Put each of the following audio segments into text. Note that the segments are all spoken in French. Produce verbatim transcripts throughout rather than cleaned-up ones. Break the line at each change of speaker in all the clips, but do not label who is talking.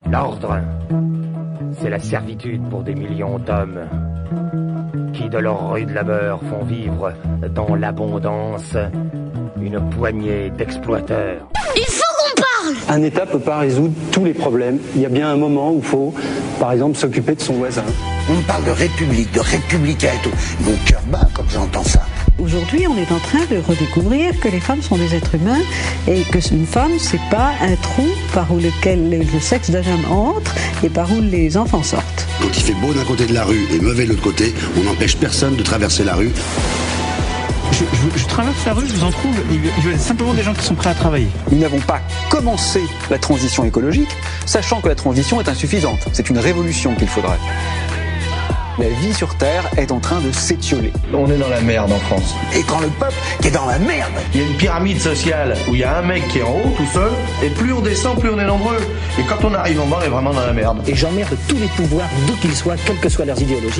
L'ordre, c'est la servitude pour des millions d'hommes qui, de leur rude labeur, font vivre dans l'abondance une poignée d'exploiteurs.
Il faut qu'on parle!
Un État ne peut pas résoudre tous les problèmes. Il y a bien un moment où il faut, par exemple, s'occuper de son voisin.
On me parle de république, de républicain et tout. Mon cœur bat quand j'entends ça.
Aujourd'hui, on est en train de redécouvrir que les femmes sont des êtres humains et que une femme, c'est pas un trou par où lequel le sexe d'un homme entre et par où les enfants sortent.
Quand il fait beau d'un côté de la rue et mauvais de l'autre côté, on n'empêche personne de traverser la rue.
Je, je, je traverse la rue, je vous en trouve, il y a simplement des gens qui sont prêts à travailler.
Nous n'avons pas commencé la transition écologique, sachant que la transition est insuffisante. C'est une révolution qu'il faudrait. La vie sur Terre est en train de s'étioler.
On est dans la merde en France.
Et quand le peuple qui est dans la merde.
Il y a une pyramide sociale où il y a un mec qui est en haut tout seul, et plus on descend, plus on est nombreux. Et quand on arrive en bas, on est vraiment dans la merde.
Et j'emmerde tous les pouvoirs, d'où qu'ils soient, quelles que soient leurs idéologies.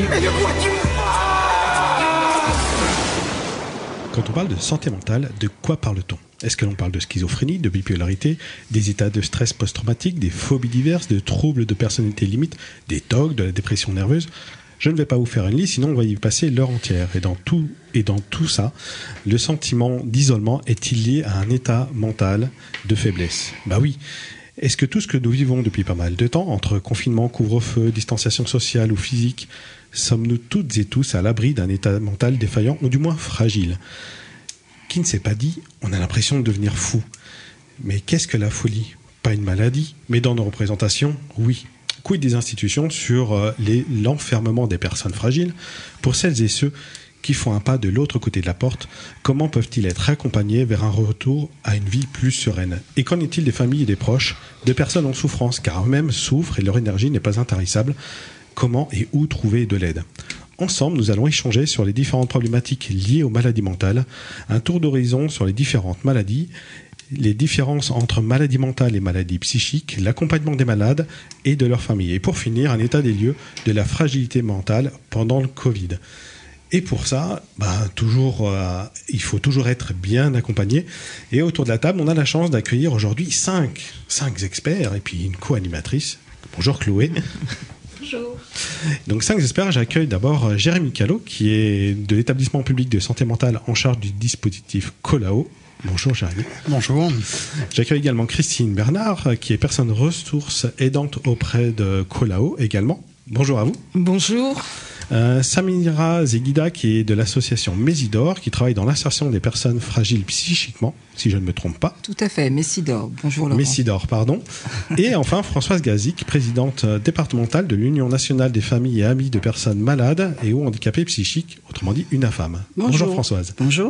Quand on parle de santé mentale, de quoi parle-t-on ? Est-ce que l'on parle de schizophrénie, de bipolarité, des états de stress post-traumatique, des phobies diverses, de troubles de personnalité limite, des T O C, de la dépression nerveuse ? Je ne vais pas vous faire une liste, sinon on va y passer l'heure entière. Et dans tout, et dans tout ça, le sentiment d'isolement est-il lié à un état mental de faiblesse ? Bah oui. Est-ce que tout ce que nous vivons depuis pas mal de temps, entre confinement, couvre-feu, distanciation sociale ou physique, sommes-nous toutes et tous à l'abri d'un état mental défaillant ou du moins fragile ? Qui ne s'est pas dit, on a l'impression de devenir fou. Mais qu'est-ce que la folie ? Pas une maladie, mais dans nos représentations, oui. Quid des institutions sur les, l'enfermement des personnes fragiles ? Pour celles et ceux qui font un pas de l'autre côté de la porte, comment peuvent-ils être accompagnés vers un retour à une vie plus sereine ? Et qu'en est-il des familles et des proches de personnes en souffrance, car eux-mêmes souffrent et leur énergie n'est pas intarissable ? Comment et où trouver de l'aide ? Ensemble, nous allons échanger sur les différentes problématiques liées aux maladies mentales, un tour d'horizon sur les différentes maladies, les différences entre maladies mentales et maladies psychiques, l'accompagnement des malades et de leurs familles. Et pour finir, un état des lieux de la fragilité mentale pendant le Covid. Et pour ça, bah, toujours, euh, il faut toujours être bien accompagné. Et autour de la table, on a la chance d'accueillir aujourd'hui cinq, cinq experts et puis une co-animatrice. Bonjour Chloé.
Bonjour.
Donc cinq experts, j'accueille d'abord Jérémy Callot, qui est de l'établissement public de santé mentale en charge du dispositif Colao. Bonjour Jérémy.
Bonjour.
J'accueille également Christine Bernard, qui est personne ressource aidante auprès de Colao également. Bonjour à vous.
Bonjour.
Euh, Samira Zeguida, qui est de l'association Messidor, qui travaille dans l'insertion des personnes fragiles psychiquement, si je ne me trompe pas.
Tout à fait, Messidor. Bonjour Laurent.
Messidor, pardon. Et enfin Françoise Gazic, présidente départementale de l'Union nationale des familles et amis de personnes malades et ou handicapées psychiques, autrement dit UNAFAM.
Bonjour,
Bonjour Françoise.
Bonjour.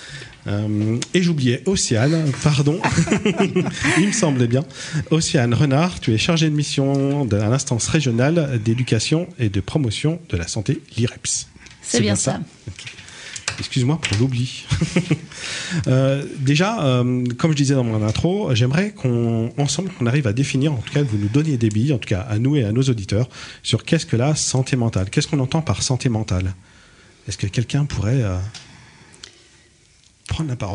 Euh, et j'oubliais Océane, pardon, il me semblait bien. Océane Renard, tu es chargée de mission de l'instance régionale d'éducation et de promotion de la santé, l'I R E P S.
C'est, C'est bien, bien ça. ça.
Okay. Excuse-moi pour l'oubli. euh, déjà, euh, comme je disais dans mon intro, j'aimerais qu'on, ensemble, qu'on arrive à définir, en tout cas, que vous nous donniez des billes, en tout cas à nous et à nos auditeurs, sur qu'est-ce que la santé mentale. Qu'est-ce qu'on entend par santé mentale ? Est-ce que quelqu'un pourrait euh, prendre la parole ?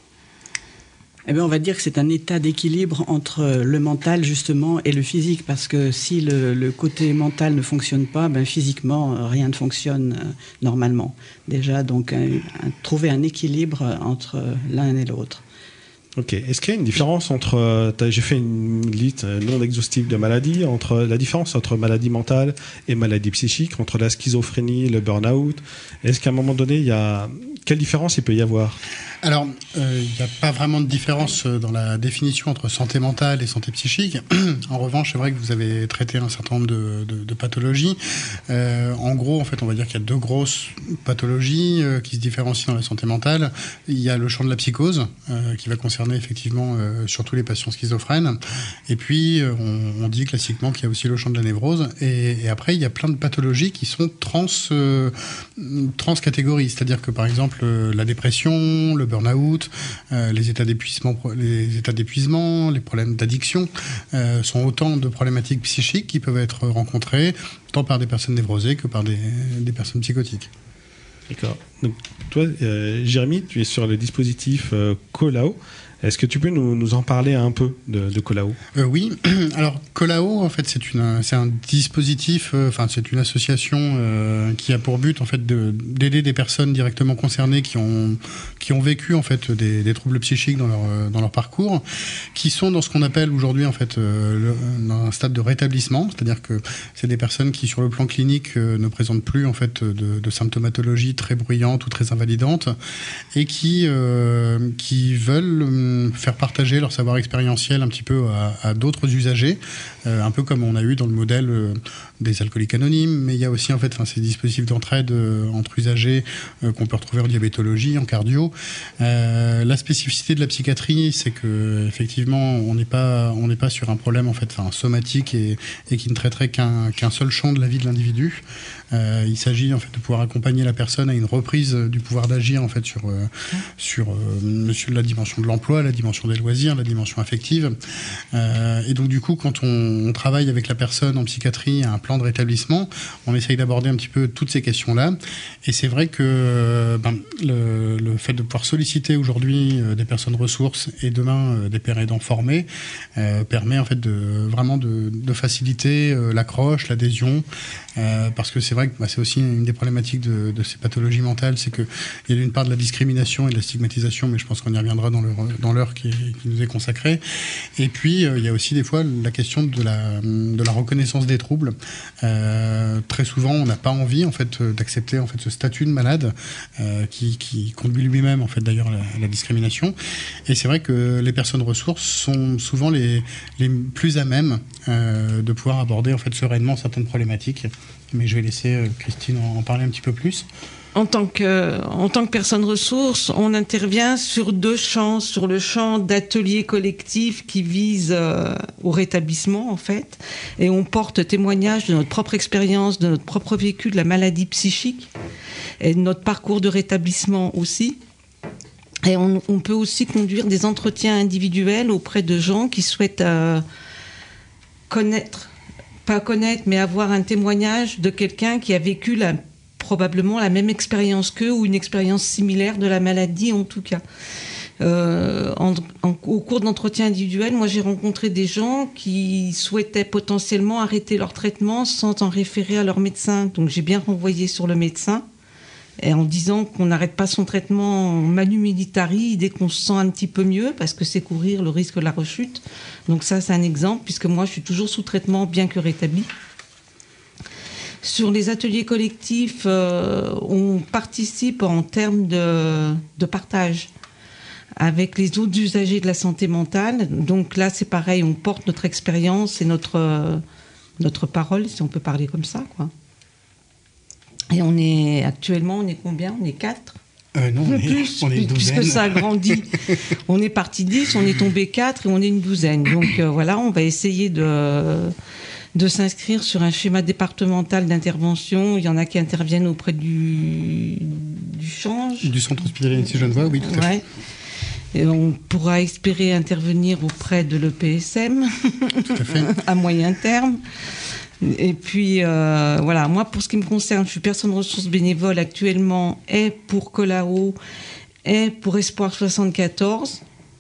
Eh bien, on va dire que c'est un état d'équilibre entre le mental, justement, et le physique. Parce que si le, le côté mental ne fonctionne pas, ben, physiquement, rien ne fonctionne euh, normalement. Déjà, donc, un, un, trouver un équilibre entre l'un et l'autre.
Ok. Est-ce qu'il y a une différence entre... Euh, j'ai fait une liste non exhaustive de maladies, entre la différence entre maladie mentale et maladie psychique, entre la schizophrénie, le burn-out. Est-ce qu'à un moment donné, il y a... Quelle différence il peut y avoir ?
Alors, il euh, n'y a pas vraiment de différence dans la définition entre santé mentale et santé psychique. En revanche, c'est vrai que vous avez traité un certain nombre de, de, de pathologies. Euh, en gros, en fait, on va dire qu'il y a deux grosses pathologies euh, qui se différencient dans la santé mentale. Il y a le champ de la psychose, euh, qui va concerner effectivement euh, surtout les patients schizophrènes. Et puis, euh, on, on dit classiquement qu'il y a aussi le champ de la névrose. Et, et après, il y a plein de pathologies qui sont trans, euh, trans catégories. C'est-à-dire que, par exemple, la dépression, le burn-out, euh, les états d'épuisement, les états d'épuisement, les problèmes d'addiction euh, sont autant de problématiques psychiques qui peuvent être rencontrées tant par des personnes névrosées que par des, des personnes psychotiques.
D'accord. Donc, toi, euh, Jérémy, tu es sur le dispositif euh, Colao. Est-ce que tu peux nous, nous en parler un peu de, de Colao ?
euh, Oui. Alors Colao, en fait, c'est une, c'est un dispositif, euh, enfin, c'est une association euh, qui a pour but, en fait, de, d'aider des personnes directement concernées qui ont qui ont vécu, en fait, des, des troubles psychiques dans leur dans leur parcours, qui sont dans ce qu'on appelle aujourd'hui, en fait, euh, le, dans un stade de rétablissement, c'est-à-dire que c'est des personnes qui, sur le plan clinique, euh, ne présentent plus, en fait, de, de symptomatologie très bruyante ou très invalidante, et qui euh, qui veulent faire partager leur savoir expérientiel un petit peu à, à d'autres usagers, euh, un peu comme on a eu dans le modèle euh, des alcooliques anonymes, mais il y a aussi en fait enfin, ces dispositifs d'entraide euh, entre usagers euh, qu'on peut retrouver en diabétologie, en cardio. Euh, la spécificité de la psychiatrie, c'est que effectivement, on n'est pas on n'est pas sur un problème en fait, enfin, somatique et, et qui ne traiterait qu'un qu'un seul champ de la vie de l'individu. Euh, il s'agit en fait de pouvoir accompagner la personne à une reprise du pouvoir d'agir en fait sur euh, sur euh, sur la dimension de l'emploi, la dimension des loisirs, la dimension affective. Euh, et donc du coup, quand on, on travaille avec la personne en psychiatrie à un plan de rétablissement, on essaye d'aborder un petit peu toutes ces questions-là. Et c'est vrai que ben, le, le fait de pouvoir solliciter aujourd'hui euh, des personnes ressources et demain euh, des pères aidants formés euh, permet en fait de vraiment de, de faciliter euh, l'accroche, l'adhésion. Euh, parce que c'est vrai que bah, c'est aussi une des problématiques de, de ces pathologies mentales, c'est qu'il y a d'une part de la discrimination et de la stigmatisation, mais je pense qu'on y reviendra dans l'heure, dans l'heure qui, qui nous est consacrée. Et puis euh, il y a aussi des fois la question de la, de la reconnaissance des troubles. Euh, très souvent, on n'a pas envie en fait d'accepter en fait ce statut de malade euh, qui, qui conduit lui-même en fait d'ailleurs à la, à la discrimination. Et c'est vrai que les personnes ressources sont souvent les, les plus à même euh, de pouvoir aborder en fait sereinement certaines problématiques. Mais je vais laisser euh, Christine en, en parler un petit peu plus.
En tant que, en tant que personne ressource, on intervient sur deux champs, sur le champ d'ateliers collectifs qui visent euh, au rétablissement, en fait, et on porte témoignage de notre propre expérience, de notre propre vécu de la maladie psychique, et de notre parcours de rétablissement aussi. Et on, on peut aussi conduire des entretiens individuels auprès de gens qui souhaitent euh, connaître, pas connaître, mais avoir un témoignage de quelqu'un qui a vécu la probablement la même expérience qu'eux ou une expérience similaire de la maladie en tout cas. Euh, en, en, au cours d'entretiens individuels, moi j'ai rencontré des gens qui souhaitaient potentiellement arrêter leur traitement sans en référer à leur médecin. Donc j'ai bien renvoyé sur le médecin et en disant qu'on n'arrête pas son traitement manu militari dès qu'on se sent un petit peu mieux parce que c'est courir le risque de la rechute. Donc ça c'est un exemple puisque moi je suis toujours sous traitement bien que rétabli. Sur les ateliers collectifs, euh, on participe en termes de, de partage avec les autres usagers de la santé mentale. Donc là, c'est pareil, on porte notre expérience et notre, euh, notre parole, si on peut parler comme ça, quoi. Et on est actuellement, on est combien ? On est quatre ?
Euh, non, on est,
plus,
on est une douzaine.
Puisque ça a grandi. On est parti dix, on est tombé quatre et on est une douzaine. Donc euh, voilà, on va essayer de... de s'inscrire sur un schéma départemental d'intervention. Il y en a qui interviennent auprès du, du change.
Du centre hospitalier ici Genevois, oui, tout à
ouais.
fait.
Et on pourra espérer intervenir auprès de l'E P S M
tout à fait.
à moyen terme. Et puis, euh, voilà, moi, pour ce qui me concerne, je suis personne ressource bénévole actuellement, et pour Colao, et pour Espoir soixante-quatorze.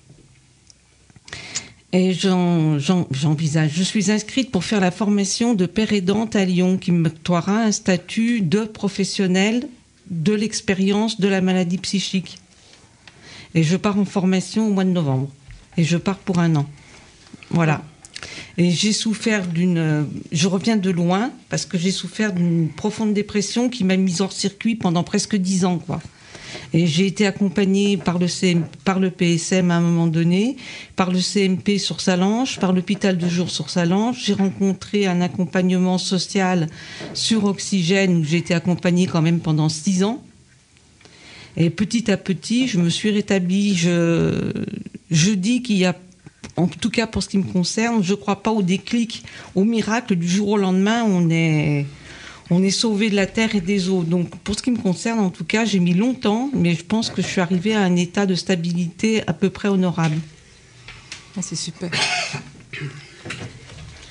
Et j'en, j'en, j'envisage. Je suis inscrite pour faire la formation de père aidante à Lyon, qui m'octroiera un statut de professionnel de l'expérience de la maladie psychique. Et je pars en formation au mois de novembre. Et je pars pour un an. Voilà. Et j'ai souffert d'une... Je reviens de loin, parce que j'ai souffert d'une profonde dépression qui m'a mise hors circuit pendant presque dix ans, quoi. Et j'ai été accompagnée par le, C M, par le P S M à un moment donné, par le C M P sur Salanches, par l'hôpital de jour sur Salanches. J'ai rencontré un accompagnement social sur Oxygène où j'ai été accompagnée quand même pendant six ans. Et petit à petit, je me suis rétablie. Je, je dis qu'il y a, en tout cas pour ce qui me concerne, je ne crois pas au déclic, au miracle du jour au lendemain. On est... On est sauvé de la terre et des eaux. Donc, pour ce qui me concerne, en tout cas, j'ai mis longtemps, mais je pense que je suis arrivée à un état de stabilité à peu près honorable.
Ah, c'est super.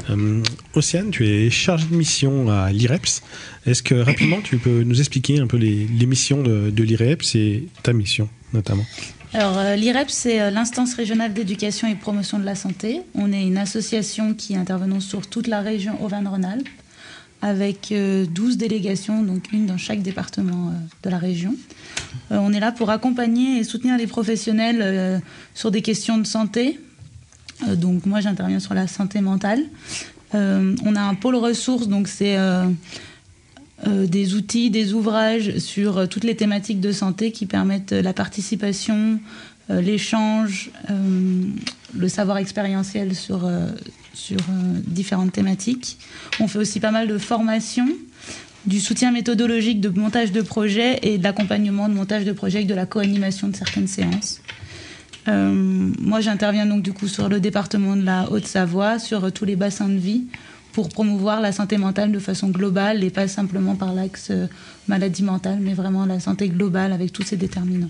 Euh, Océane, tu es chargée de mission à l'I R E P S. Est-ce que rapidement tu peux nous expliquer un peu les, les missions de, de l'I R E P S et ta mission notamment?
Alors, euh, l'I R E P S, c'est euh, l'instance régionale d'éducation et promotion de la santé. On est une association qui intervenons sur toute la région Auvergne-Rhône-Alpes, avec euh, douze délégations, donc une dans chaque département euh, de la région. Euh, on est là pour accompagner et soutenir les professionnels euh, sur des questions de santé. Euh, donc, moi, j'interviens sur la santé mentale. Euh, on a un pôle ressources, donc c'est... Euh, Euh, des outils, des ouvrages sur euh, toutes les thématiques de santé qui permettent euh, la participation, euh, l'échange, euh, le savoir expérientiel sur, euh, sur euh, différentes thématiques. On fait aussi pas mal de formations, du soutien méthodologique de montage de projets et de l'accompagnement de montage de projets avec de la co-animation de certaines séances. Euh, moi, j'interviens donc du coup sur le département de la Haute-Savoie, sur euh, tous les bassins de vie, pour promouvoir la santé mentale de façon globale et pas simplement par l'axe euh, maladie mentale, mais vraiment la santé globale avec tous ses déterminants.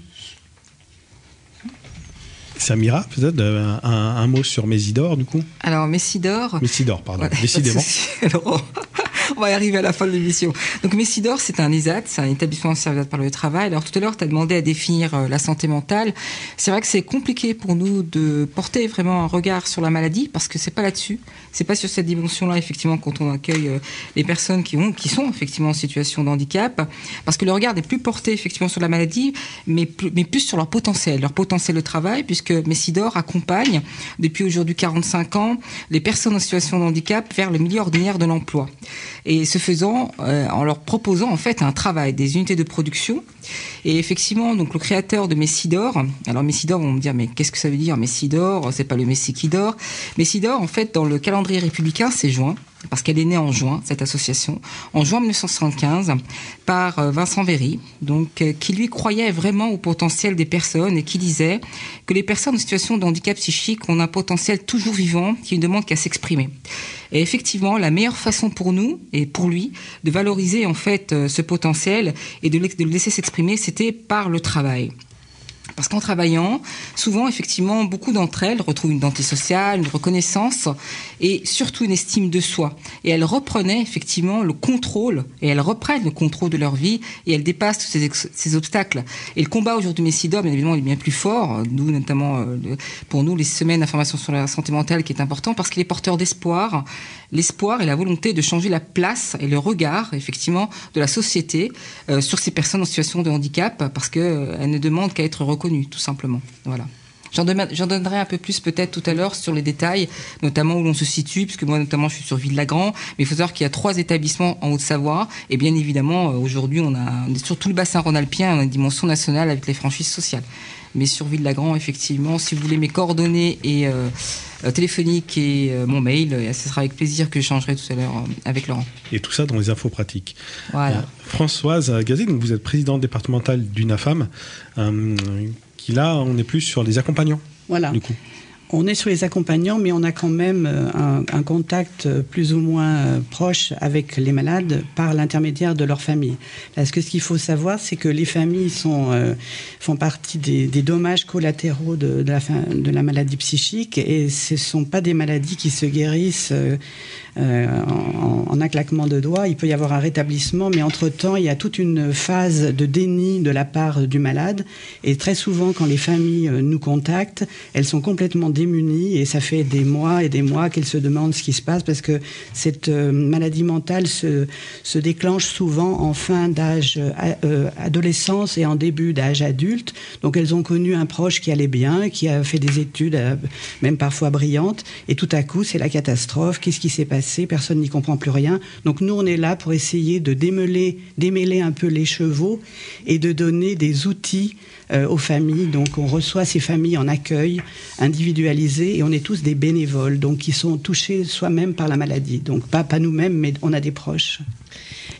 Samira, peut-être un, un, un mot sur Messidor, du coup.
Alors, Messidor...
Messidor, pardon,
voilà,
décidément.
Alors, on va y arriver à la fin de l'émission. Donc, Messidor, c'est un ESAT, c'est un établissement servi par le travail. Alors, tout à l'heure, tu as demandé à définir euh, la santé mentale. C'est vrai que c'est compliqué pour nous de porter vraiment un regard sur la maladie, parce que c'est pas là-dessus. C'est pas sur cette dimension-là, effectivement, quand on accueille euh, les personnes qui, ont, qui sont effectivement en situation de handicap, parce que le regard n'est plus porté, effectivement, sur la maladie, mais plus, mais plus sur leur potentiel, leur potentiel de travail, puisque Messidor accompagne, depuis aujourd'hui quarante-cinq ans, les personnes en situation de handicap vers le milieu ordinaire de l'emploi. Et ce faisant, euh, en leur proposant en fait un travail, des unités de production. Et effectivement, donc le créateur de Messidor, alors Messidor, on va me dire, mais qu'est-ce que ça veut dire Messidor? C'est pas le Messie qui dort. Messidor, en fait, dans le calendrier républicain, c'est juin, parce qu'elle est née en juin, cette association, en juin mille neuf cent soixante-quinze, par euh, Vincent Véry, donc, euh, qui lui croyait vraiment au potentiel des personnes et qui disait que les personnes en situation de handicap psychique ont un potentiel toujours vivant qui ne demande qu'à s'exprimer. Et effectivement, la meilleure façon pour nous et pour lui de valoriser en fait euh, ce potentiel et de, de le laisser s'exprimer, c'était par le travail. Parce qu'en travaillant, souvent, effectivement, beaucoup d'entre elles retrouvent une identité sociale, une reconnaissance et surtout une estime de soi. Et elles reprenaient effectivement le contrôle, et elles reprennent le contrôle de leur vie, et elles dépassent tous ces, ex- ces obstacles. Et le combat aujourd'hui de Messidor, bien évidemment, il est bien plus fort. Nous, notamment, euh, pour nous, les semaines d'information sur la santé mentale qui est important, parce qu'il est porteur d'espoir. L'espoir et la volonté de changer la place et le regard, effectivement, de la société euh, sur ces personnes en situation de handicap, parce qu'elles euh, ne demandent qu'à être reconnues, tout simplement. Voilà. J'en, dem- j'en donnerai un peu plus peut-être tout à l'heure sur les détails, notamment où l'on se situe, puisque moi notamment je suis sur Ville-Lagrand, mais il faut savoir qu'il y a trois établissements en Haute-Savoie, et bien évidemment euh, aujourd'hui on, a, on est sur tout le bassin rhône-alpien, on a une dimension nationale avec les franchises sociales. Mais sur Ville-Lagrand, effectivement, si vous voulez mes coordonnées et euh, euh, téléphoniques et euh, mon mail, euh, ce sera avec plaisir que j'échangerai tout à l'heure euh, avec Laurent.
Et tout ça dans les infos pratiques.
Voilà.
Euh, Françoise Gazet, donc vous êtes présidente départementale d'UNAFAM, euh, qui là, on est plus sur les accompagnants.
Voilà.
Du coup.
On est sur les accompagnants, mais on a quand même un, un contact plus ou moins proche avec les malades par l'intermédiaire de leur famille. Parce que ce qu'il faut savoir, c'est que les familles sont, euh, font partie des, des dommages collatéraux de, de, la, de la maladie psychique, et ce ne sont pas des maladies qui se guérissent euh, euh, en, en un claquement de doigts. Il peut y avoir un rétablissement, mais entre-temps, il y a toute une phase de déni de la part du malade. Et très souvent, quand les familles nous contactent, elles sont complètement démunies, et ça fait des mois et des mois qu'elles se demandent ce qui se passe, parce que cette euh, maladie mentale se, se déclenche souvent en fin d'âge euh, adolescence et en début d'âge adulte. Donc elles ont connu un proche qui allait bien, qui a fait des études euh, même parfois brillantes, et tout à coup c'est la catastrophe. Qu'est-ce qui s'est passé? Personne n'y comprend plus rien. Donc nous on est là pour essayer de démêler, démêler un peu les chevaux et de donner des outils euh, aux familles. Donc on reçoit ces familles en accueil individualisé, et on est tous des bénévoles, donc qui sont touchés soi-même par la maladie. Donc pas, pas nous-mêmes, mais on a des proches.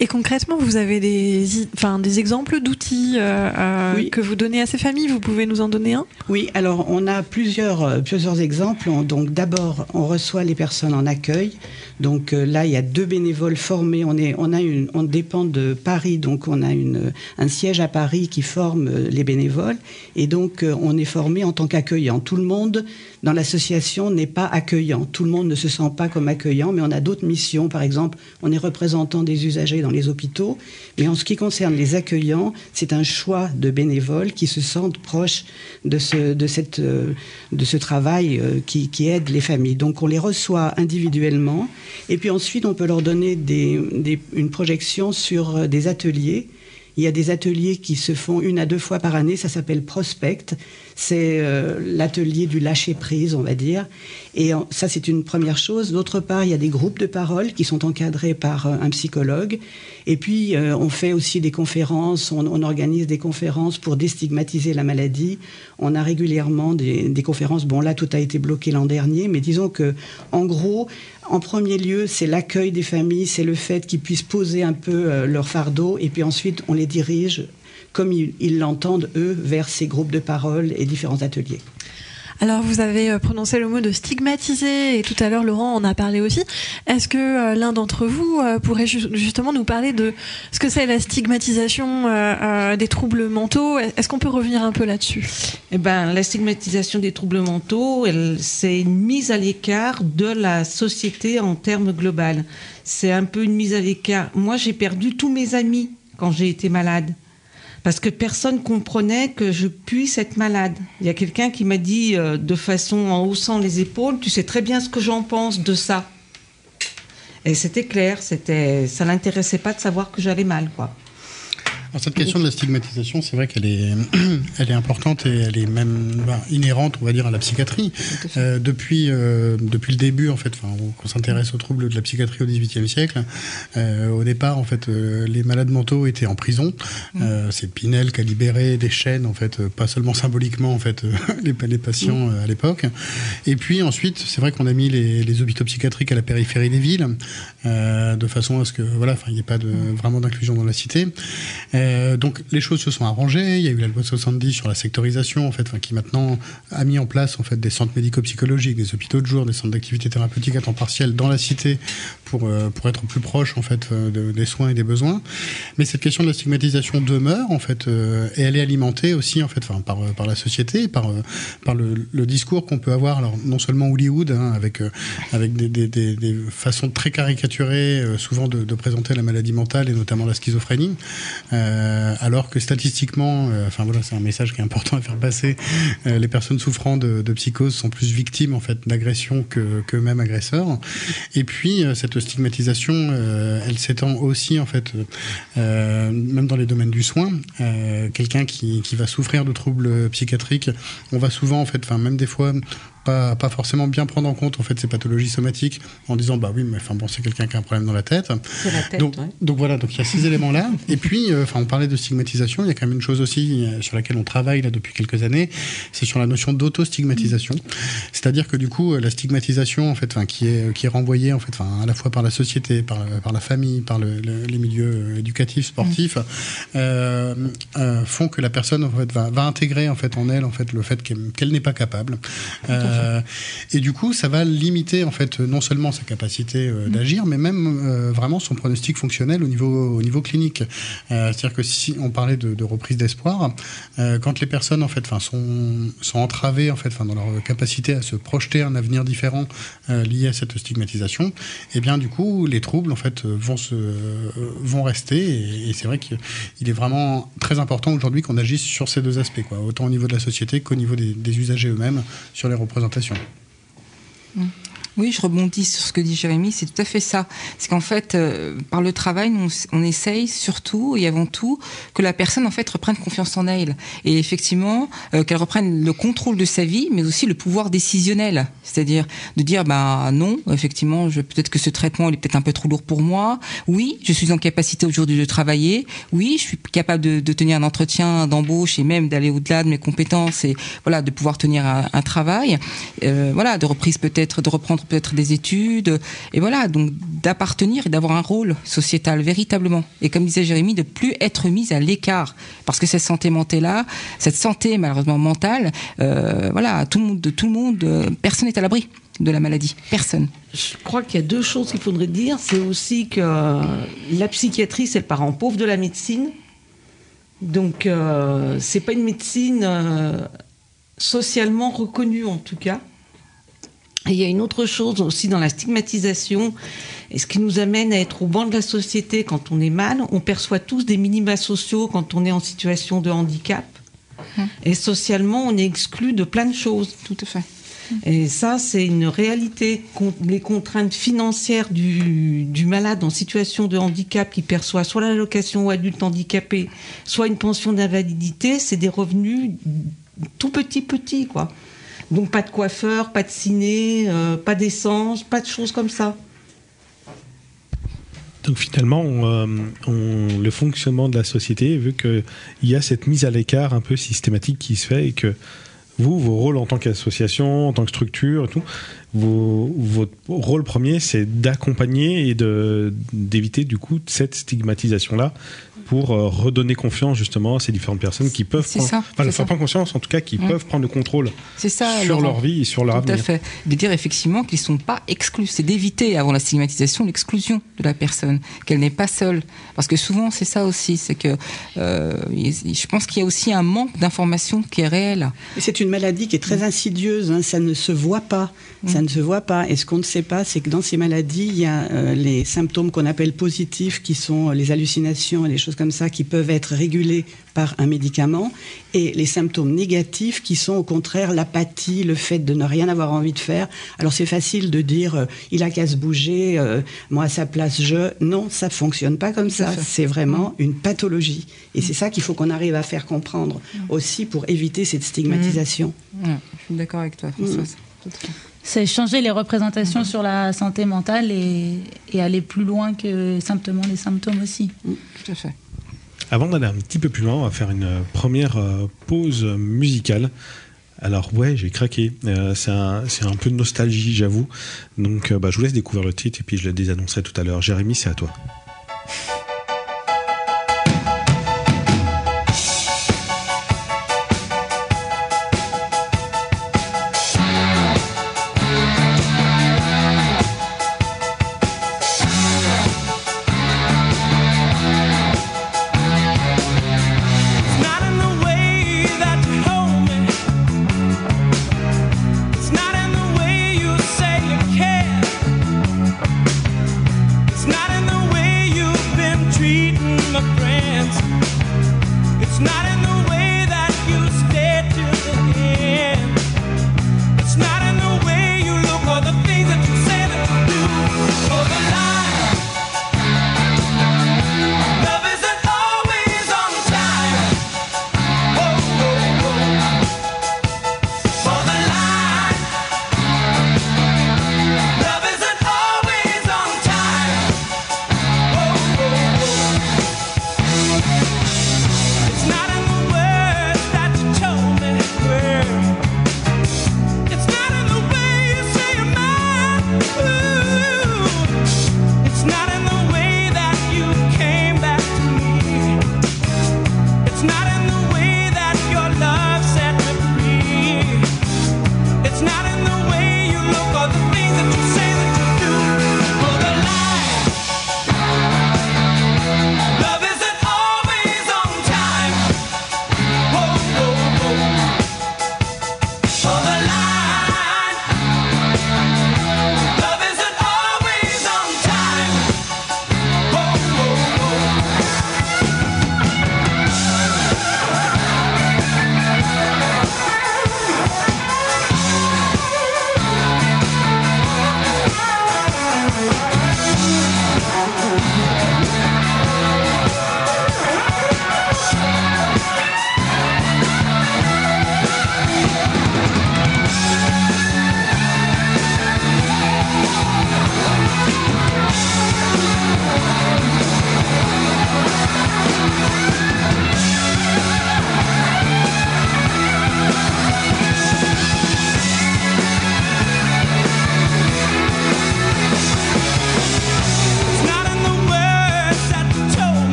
Et concrètement, vous avez des, enfin, des exemples d'outils euh, euh, oui. que vous donnez à ces familles? Vous pouvez nous en donner un?
Oui, alors on a plusieurs, euh, plusieurs exemples. On, donc d'abord, on reçoit les personnes en accueil. Donc euh, là, il y a deux bénévoles formés. On, est, on, a une, on dépend de Paris, donc on a une, un siège à Paris qui forme euh, les bénévoles. Et donc, euh, on est formé en tant qu'accueillant. Tout le monde dans l'association n'est pas accueillant. Tout le monde ne se sent pas comme accueillant, mais on a d'autres missions. Par exemple, on est représentant des usagers dans les hôpitaux. Mais en ce qui concerne les accueillants, c'est un choix de bénévoles qui se sentent proches de ce, de cette, de ce travail qui, qui aide les familles. Donc on les reçoit individuellement. Et puis ensuite, on peut leur donner des, des, une projection sur des ateliers. Il y a des ateliers qui se font une à deux fois par année, ça s'appelle Prospect. C'est euh, l'atelier du lâcher-prise, on va dire. Et en, ça, c'est une première chose. D'autre part, il y a des groupes de parole qui sont encadrés par euh, un psychologue. Et puis, euh, on fait aussi des conférences, on, on organise des conférences pour déstigmatiser la maladie. On a régulièrement des, des conférences. Bon, là, tout a été bloqué l'an dernier, mais disons que, en gros, en premier lieu, c'est l'accueil des familles, c'est le fait qu'ils puissent poser un peu euh, leur fardeau, et puis ensuite, on les dirige, comme ils, ils l'entendent, eux, vers ces groupes de parole et différents ateliers.
Alors, vous avez prononcé le mot de stigmatiser, et tout à l'heure, Laurent en a parlé aussi. Est-ce que euh, l'un d'entre vous euh, pourrait ju- justement nous parler de ce que c'est la stigmatisation euh, euh, des troubles mentaux? Est-ce qu'on peut revenir un peu là-dessus?
Eh ben, la stigmatisation des troubles mentaux, elle, c'est une mise à l'écart de la société en termes global. C'est un peu une mise à l'écart. Moi, j'ai perdu tous mes amis quand j'ai été malade. Parce que personne comprenait que je puisse être malade. Il y a quelqu'un qui m'a dit euh, de façon en haussant les épaules, tu sais très bien ce que j'en pense de ça. Et c'était clair, c'était, ça l'intéressait pas de savoir que j'allais mal, quoi.
Alors cette question de la stigmatisation, c'est vrai qu'elle est, elle est importante et elle est même bah, inhérente, on va dire, à la psychiatrie. Euh, depuis, euh, depuis le début, en fait, enfin, on, on s'intéresse aux troubles de la psychiatrie au dix-huitième siècle. Euh, au départ, en fait, euh, les malades mentaux étaient en prison. Euh, c'est Pinel qui a libéré des chaînes, en fait, pas seulement symboliquement, en fait, les, les patients euh, à l'époque. Et puis ensuite, c'est vrai qu'on a mis les, les hôpitaux psychiatriques à la périphérie des villes, euh, de façon à ce que, voilà, enfin, il n'y ait pas de, vraiment d'inclusion dans la cité. Euh, donc les choses se sont arrangées. Il y a eu la loi soixante-dix sur la sectorisation, en fait, enfin, qui maintenant a mis en place en fait des centres médico-psychologiques, des hôpitaux de jour, des centres d'activité thérapeutique à temps partiel dans la cité pour euh, pour être plus proche en fait de, des soins et des besoins. Mais cette question de la stigmatisation demeure en fait euh, et elle est alimentée aussi en fait, enfin, par par la société, par euh, par le, le discours qu'on peut avoir. Alors non seulement Hollywood, hein, avec euh, avec des, des, des, des façons très caricaturées, euh, souvent de, de présenter la maladie mentale et notamment la schizophrénie. Euh, Euh, alors que statistiquement, euh, enfin voilà, c'est un message qui est important à faire passer. Euh, les personnes souffrant de, de psychose sont plus victimes en fait d'agressions que qu'eux-mêmes agresseurs. Et puis euh, cette stigmatisation, euh, elle s'étend aussi en fait, euh, même dans les domaines du soin. Euh, quelqu'un qui qui va souffrir de troubles psychiatriques, on va souvent en fait, enfin même des fois. Pas, pas forcément bien prendre en compte en fait ces pathologies somatiques en disant bah oui mais enfin bon c'est quelqu'un qui a un problème dans la tête.
C'est la tête
donc
ouais.
donc voilà, donc il y a ces éléments là et puis enfin euh, on parlait de stigmatisation, il y a quand même une chose aussi euh, sur laquelle on travaille là depuis quelques années, c'est sur la notion d'auto-stigmatisation. C'est-à-dire que du coup la stigmatisation en fait enfin qui est qui est renvoyée en fait enfin à la fois par la société, par par la famille, par le, le, les milieux éducatifs, sportifs mmh. euh, euh, font que la personne en fait va va intégrer en fait en elle en fait le fait qu'elle, qu'elle n'est pas capable. Euh, Euh, et du coup, ça va limiter en fait non seulement sa capacité euh, d'agir, mais même euh, vraiment son pronostic fonctionnel au niveau au niveau clinique. Euh, c'est-à-dire que si on parlait de, de reprise d'espoir, euh, quand les personnes en fait, enfin, sont sont entravées en fait, enfin, dans leur capacité à se projeter un avenir différent euh, lié à cette stigmatisation, et bien du coup, les troubles en fait vont se euh, vont rester. Et, et c'est vrai qu'il est vraiment très important aujourd'hui qu'on agisse sur ces deux aspects, quoi, autant au niveau de la société qu'au niveau des, des usagers eux-mêmes sur les représentations.
Oui, je rebondis sur ce que dit Jérémy, c'est tout à fait ça. C'est qu'en fait, euh, par le travail, nous, on essaye surtout et avant tout que la personne en fait reprenne confiance en elle et effectivement euh, qu'elle reprenne le contrôle de sa vie, mais aussi le pouvoir décisionnel, c'est-à-dire de dire bah non, effectivement, je, peut-être que ce traitement il est peut-être un peu trop lourd pour moi. Oui, je suis en capacité aujourd'hui de travailler. Oui, je suis capable de, de tenir un entretien d'embauche et même d'aller au-delà de mes compétences et voilà de pouvoir tenir un, un travail. Euh, voilà, de reprise peut-être, de reprendre reprendre peut-être des études, et voilà, donc d'appartenir et d'avoir un rôle sociétal véritablement. Et comme disait Jérémy, de plus être mise à l'écart, parce que cette santé mentale-là, cette santé malheureusement mentale, euh, voilà, tout le monde, tout le monde, euh, personne n'est à l'abri de la maladie, personne.
Je crois qu'il y a deux choses qu'il faudrait dire. C'est aussi que la psychiatrie, c'est le parent pauvre de la médecine. Donc, euh, c'est pas une médecine euh, socialement reconnue, en tout cas. Et il y a une autre chose aussi dans la stigmatisation, et ce qui nous amène à être au banc de la société quand on est mal. On perçoit tous des minima sociaux quand on est en situation de handicap. Mmh. Et socialement, on est exclu de plein de choses.
Tout à fait.
Et ça, c'est une réalité. Les contraintes financières du, du malade en situation de handicap qui perçoit soit l'allocation aux adultes handicapés, soit une pension d'invalidité, c'est des revenus tout petits, petits, quoi. Donc pas de coiffeur, pas de ciné, euh, pas d'essence, pas de choses comme ça.
Donc finalement, on, euh, on, le fonctionnement de la société veut qu'il y a cette mise à l'écart un peu systématique qui se fait et que vous, vos rôles en tant qu'association, en tant que structure et tout, vos, votre rôle premier, c'est d'accompagner et de, d'éviter du coup cette stigmatisation-là pour euh, redonner confiance justement à ces différentes personnes qui peuvent
c'est
prendre,
ça,
enfin,
c'est
faire prendre conscience en tout cas, qui
mmh.
peuvent prendre le contrôle
c'est ça,
sur
Laurent.
leur vie et sur leur
Tout
avenir.
Tout à fait. De dire effectivement qu'ils ne sont pas exclus. C'est d'éviter avant la stigmatisation l'exclusion de la personne, qu'elle n'est pas seule. Parce que souvent c'est ça aussi, c'est que euh, je pense qu'il y a aussi un manque d'information qui est réel.
Et c'est une maladie qui est très insidieuse, hein, ça ne se voit pas. Mmh. Ça ne se voit pas. Et ce qu'on ne sait pas, c'est que dans ces maladies, il y a euh, les symptômes qu'on appelle positifs, qui sont les hallucinations et les choses comme ça, qui peuvent être régulés par un médicament, et les symptômes négatifs qui sont au contraire l'apathie, le fait de ne rien avoir envie de faire. Alors c'est facile de dire euh, il a qu'à se bouger, euh, moi à sa place je... Non, ça fonctionne pas comme ça, c'est vraiment une pathologie. Et mmh. c'est ça qu'il faut qu'on arrive à faire comprendre mmh. aussi pour éviter cette stigmatisation.
Mmh. Ouais, je suis d'accord avec toi, Françoise. Mmh.
C'est changer les représentations mmh. sur la santé mentale et, et aller plus loin que simplement les symptômes aussi.
Mmh. Tout à fait.
Avant d'aller un petit peu plus loin, on va faire une première pause musicale. Alors ouais, j'ai craqué. Euh, c'est, un, c'est un peu de nostalgie, j'avoue. Donc euh, bah, je vous laisse découvrir le titre et puis je le désannoncerai tout à l'heure. Jérémy, c'est à toi.
It's not in the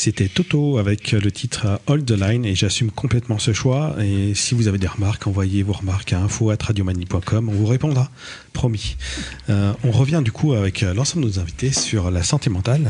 c'était Toto avec le titre Hold the Line et j'assume complètement ce choix. Et si vous avez des remarques, envoyez vos remarques à info arobase radiomanie point com, on vous répondra, promis. Euh, on revient du coup avec l'ensemble de nos invités sur la santé mentale.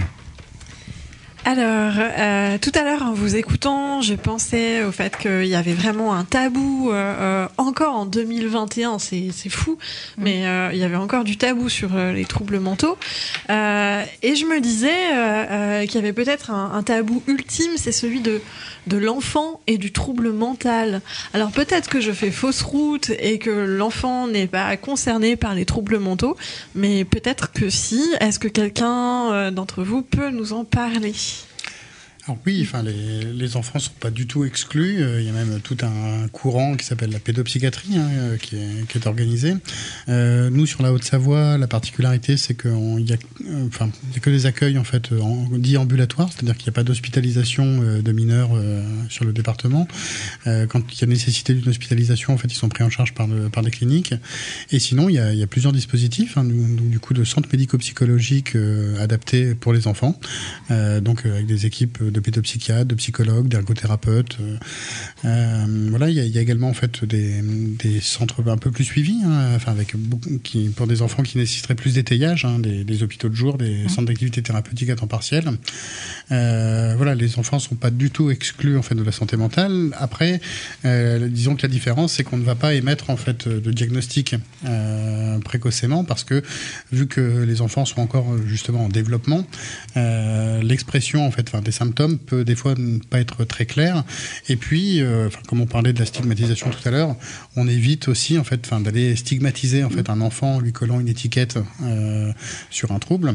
Alors, euh, tout à l'heure, en vous écoutant, je pensais au fait qu'il y avait vraiment un tabou, euh, encore en deux mille vingt et un, c'est, c'est fou, mmh. mais euh, il y avait encore du tabou sur euh, les troubles mentaux. Euh, et je me disais euh, euh, qu'il y avait peut-être un, un tabou ultime, c'est celui de, de l'enfant et du trouble mental. Alors peut-être que je fais fausse route et que l'enfant n'est pas concerné par les troubles mentaux, mais peut-être que si. Est-ce que quelqu'un euh, d'entre vous peut nous en parler ?
Alors oui, enfin les, les enfants sont pas du tout exclus. Il y a même tout un courant qui s'appelle la pédopsychiatrie hein, qui, est, qui est organisé. Euh, nous sur la Haute-Savoie, la particularité c'est qu'il y a, enfin il y a que des accueils en fait en, dits ambulatoires, c'est-à-dire qu'il n'y a pas d'hospitalisation euh, de mineurs euh, sur le département. Euh, quand il y a nécessité d'une hospitalisation, en fait ils sont pris en charge par, le, par des cliniques. Et sinon il y a, il y a plusieurs dispositifs, hein, du, du coup de centres médico-psychologiques euh, adaptés pour les enfants, euh, donc euh, avec des équipes de pédopsychiatres, de psychologues, d'ergothérapeutes. Euh, euh, voilà, il y, y a également en fait des, des centres un peu plus suivis, hein, enfin avec beaucoup, qui, pour des enfants qui nécessiteraient plus d'étayage, hein, des, des hôpitaux de jour, des mmh. centres d'activité thérapeutique à temps partiel. Euh, voilà, les enfants sont pas du tout exclus en fait de la santé mentale. Après, euh, disons que la différence, c'est qu'on ne va pas émettre en fait de diagnostic euh, précocement parce que vu que les enfants sont encore justement en développement, euh, l'expression en fait, enfin des symptômes peut des fois ne pas être très clair. Et puis, euh, comme on parlait de la stigmatisation tout à l'heure, on évite aussi en fait, enfin, d'aller stigmatiser en fait un enfant en lui collant une étiquette euh, sur un trouble.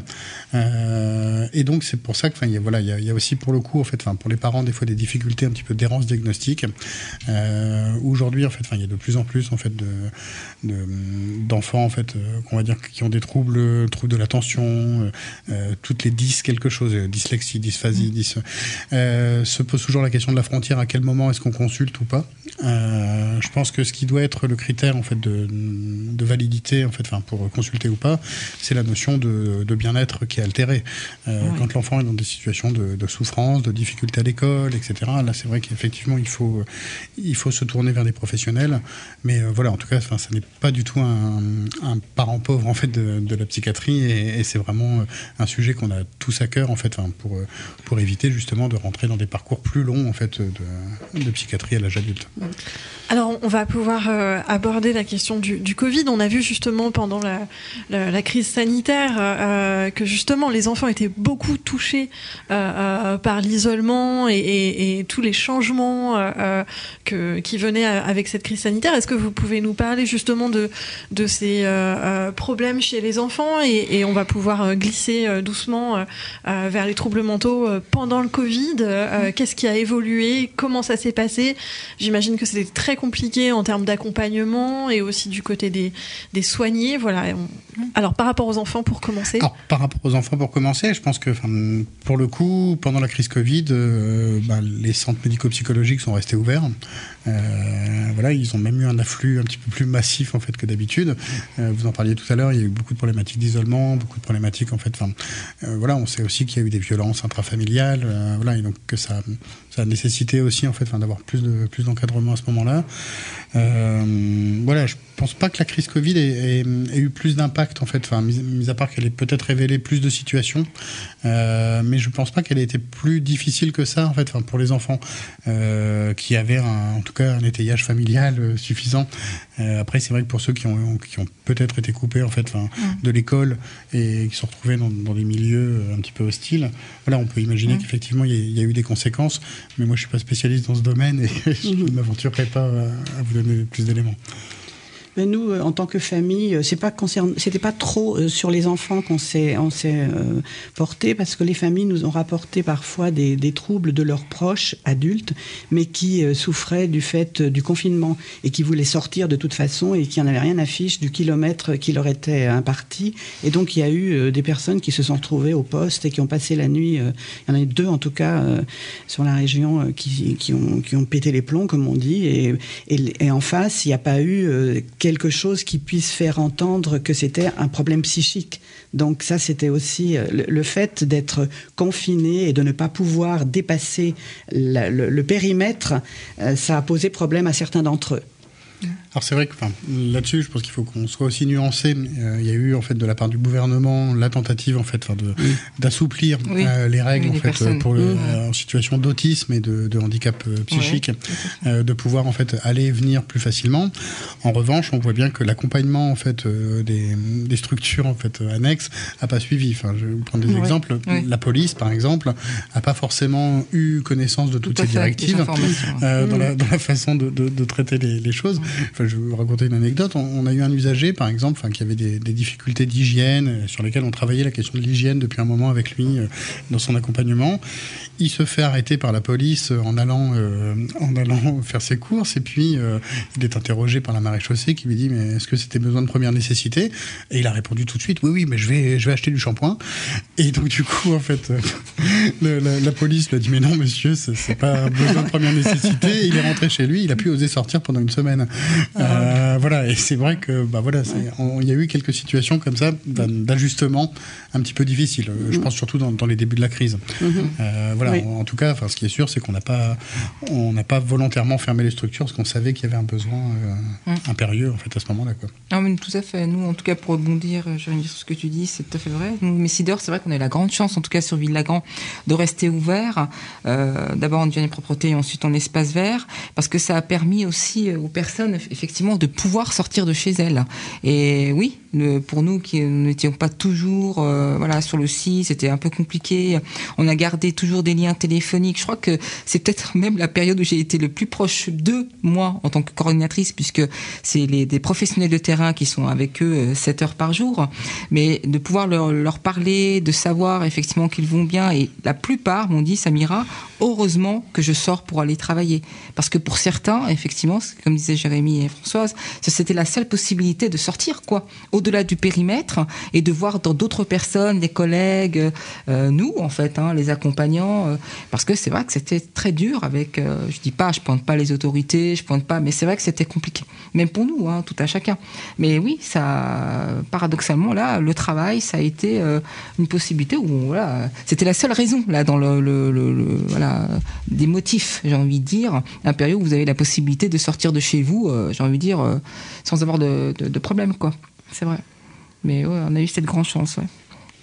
Euh, et donc c'est pour ça que, enfin, il y a, voilà, il y a, il y a aussi pour le coup en fait, enfin, pour les parents des fois des difficultés un petit peu d'errance diagnostique. Euh, aujourd'hui en fait, enfin, il y a de plus en plus en fait de, de d'enfants en fait, euh, qu'on va dire qui ont des troubles, troubles de l'attention, euh, toutes les dys quelque chose, dyslexie, dysphasie, dys. Euh, se pose toujours la question de la frontière, à quel moment est-ce qu'on consulte ou pas. Euh, je pense que ce qui doit être le critère en fait de, de validité en fait, enfin pour consulter ou pas, c'est la notion de, de bien-être qui est altérée. Euh, ouais. Quand l'enfant est dans des situations de, de souffrance, de difficultés à l'école, et cetera. Là, c'est vrai qu'effectivement, il faut il faut se tourner vers des professionnels. Mais euh, voilà, en tout cas, enfin, ça n'est pas du tout un, un parent pauvre en fait de, de la psychiatrie, et, et c'est vraiment un sujet qu'on a tous à cœur en fait, enfin, pour pour éviter justement de rentrer dans des parcours plus longs en fait de, de psychiatrie à l'âge adulte.
Alors on va pouvoir euh, aborder la question du, du Covid. On a vu justement pendant la, la, la crise sanitaire euh, que justement les enfants étaient beaucoup touchés euh, euh, par l'isolement et, et, et tous les changements euh, que, qui venaient avec cette crise sanitaire. Est-ce que vous pouvez nous parler justement de, de ces euh, problèmes chez les enfants, et, et on va pouvoir glisser euh, doucement euh, vers les troubles mentaux euh, pendant le Covid. Euh, qu'est-ce qui a évolué? Comment ça s'est passé? J'imagine que c'était très compliqué en termes d'accompagnement et aussi du côté des, des soignés. Voilà. Alors, par rapport aux enfants, pour commencer.
Alors, par rapport aux enfants, pour commencer, je pense que, pour le coup, pendant la crise Covid, euh, bah, les centres médico-psychologiques sont restés ouverts. Euh, voilà, ils ont même eu un afflux un petit peu plus massif en fait que d'habitude. Euh, vous en parliez tout à l'heure, il y a eu beaucoup de problématiques d'isolement, beaucoup de problématiques en fait. Enfin, euh, voilà, on sait aussi qu'il y a eu des violences intrafamiliales. Euh, voilà, et donc que ça, ça a nécessité aussi en fait, enfin, d'avoir plus de plus d'encadrement à ce moment-là. Euh, voilà, je pense pas que la crise Covid ait, ait, ait eu plus d'impact en fait, enfin, mis, mis à part qu'elle ait peut-être révélé plus de situations, euh, mais je pense pas qu'elle ait été plus difficile que ça en fait, enfin, pour les enfants euh, qui avaient un, en tout cas un étayage familial euh, suffisant. Euh, après, c'est vrai que pour ceux qui ont, qui ont peut-être été coupés en fait, enfin, mmh. de l'école et qui se sont retrouvés dans, dans des milieux un petit peu hostiles, voilà, on peut imaginer mmh. qu'effectivement il y, y a eu des conséquences, mais moi je suis pas spécialiste dans ce domaine et je ne m'aventurerai pas à, à vous donner plus d'éléments.
Mais nous, en tant que famille, c'est pas concerne, c'était pas trop sur les enfants qu'on s'est, on s'est euh, porté, parce que les familles nous ont rapporté parfois des, des troubles de leurs proches adultes, mais qui euh, souffraient du fait du confinement et qui voulaient sortir de toute façon et qui n'en avaient rien à fiche du kilomètre qui leur était imparti. Et donc il y a eu euh, des personnes qui se sont retrouvées au poste et qui ont passé la nuit. Euh, il y en a eu deux en tout cas euh, sur la région euh, qui, qui ont qui ont pété les plombs, comme on dit. Et, et, et en face, il n'y a pas eu euh, quelque chose qui puisse faire entendre que c'était un problème psychique. Donc ça, c'était aussi euh, le, le fait d'être confiné et de ne pas pouvoir dépasser la, le, le périmètre, euh, ça a posé problème à certains d'entre eux.
Alors c'est vrai que enfin, là-dessus, je pense qu'il faut qu'on soit aussi nuancé. Euh, il y a eu en fait de la part du gouvernement la tentative en fait, de, oui. d'assouplir oui. euh, les règles oui, en les fait pour le, mmh. euh, en situation d'autisme et de, de handicap euh, psychique, ouais. euh, de pouvoir en fait aller et venir plus facilement. En revanche, on voit bien que l'accompagnement en fait euh, des, des structures en fait annexes a pas suivi. Enfin, je vais vous prendre des oui. exemples. Oui. La police, par exemple, a pas forcément eu connaissance de toutes Tout ces directives euh, mmh. dans, la, dans la façon de, de, de traiter les, les choses. Enfin, je vais vous raconter une anecdote. On, on a eu un usager, par exemple, enfin, qui avait des, des difficultés d'hygiène, euh, sur lesquelles on travaillait la question de l'hygiène depuis un moment avec lui euh, dans son accompagnement. Il se fait arrêter par la police en allant, euh, en allant faire ses courses, et puis euh, il est interrogé par la maréchaussée qui lui dit mais est-ce que c'était besoin de première nécessité? Et il a répondu tout de suite oui oui mais je vais je vais acheter du shampoing. Et donc du coup en fait euh, le, la, la police lui a dit mais non monsieur c'est, c'est pas besoin de première nécessité. Et il est rentré chez lui, il a pu oser sortir pendant une semaine. Euh, voilà, et c'est vrai que bah voilà, il y a eu quelques situations comme ça d'ajustement un petit peu difficiles. Je pense surtout dans, dans les débuts de la crise. Euh, voilà. Oui. En, en tout cas, enfin, ce qui est sûr, c'est qu'on n'a pas, on n'a pas volontairement fermé les structures parce qu'on savait qu'il y avait un besoin euh, mmh. impérieux en fait à ce moment-là, quoi.
Ah, mais tout à fait. Nous, en tout cas, pour rebondir, je vais dire sur ce que tu dis, c'est tout à fait vrai. Nous, Messidor, c'est vrai qu'on a eu la grande chance, en tout cas sur Ville-Lagrand, de rester ouvert. Euh, d'abord en hygiène et propreté, et ensuite en espace vert, parce que ça a permis aussi aux personnes, effectivement, de pouvoir sortir de chez elles. Et oui, le, pour nous qui n'étions pas toujours, euh, voilà, sur le site, c'était un peu compliqué. On a gardé toujours des liens téléphoniques. Je crois que c'est peut-être même la période où j'ai été le plus proche d'eux, moi, en tant que coordinatrice, puisque c'est les, des professionnels de terrain qui sont avec eux sept heures par jour. Mais de pouvoir leur, leur parler, de savoir effectivement qu'ils vont bien. Et la plupart m'ont dit, Samira, heureusement que je sors pour aller travailler. Parce que pour certains, effectivement, comme disaient Jérémy et Françoise, c'était la seule possibilité de sortir, quoi, au-delà du périmètre et de voir dans d'autres personnes, des collègues, euh, nous, en fait, hein, les accompagnants, euh, parce que c'est vrai que c'était très dur avec, euh, je dis pas, je pointe pas les autorités, je pointe pas, mais c'est vrai que c'était compliqué. Même pour nous, hein, tout à chacun. Mais oui, ça, paradoxalement, là, le travail, ça a été euh, une possibilité où, voilà, c'était la seule raison, là, dans le, le, le, le voilà, des motifs, j'ai envie de dire, un période où vous avez la possibilité de sortir de chez vous, euh, j'ai envie de dire, euh, sans avoir de, de, de problème, quoi. C'est vrai. Mais ouais, on a eu cette grande chance, ouais.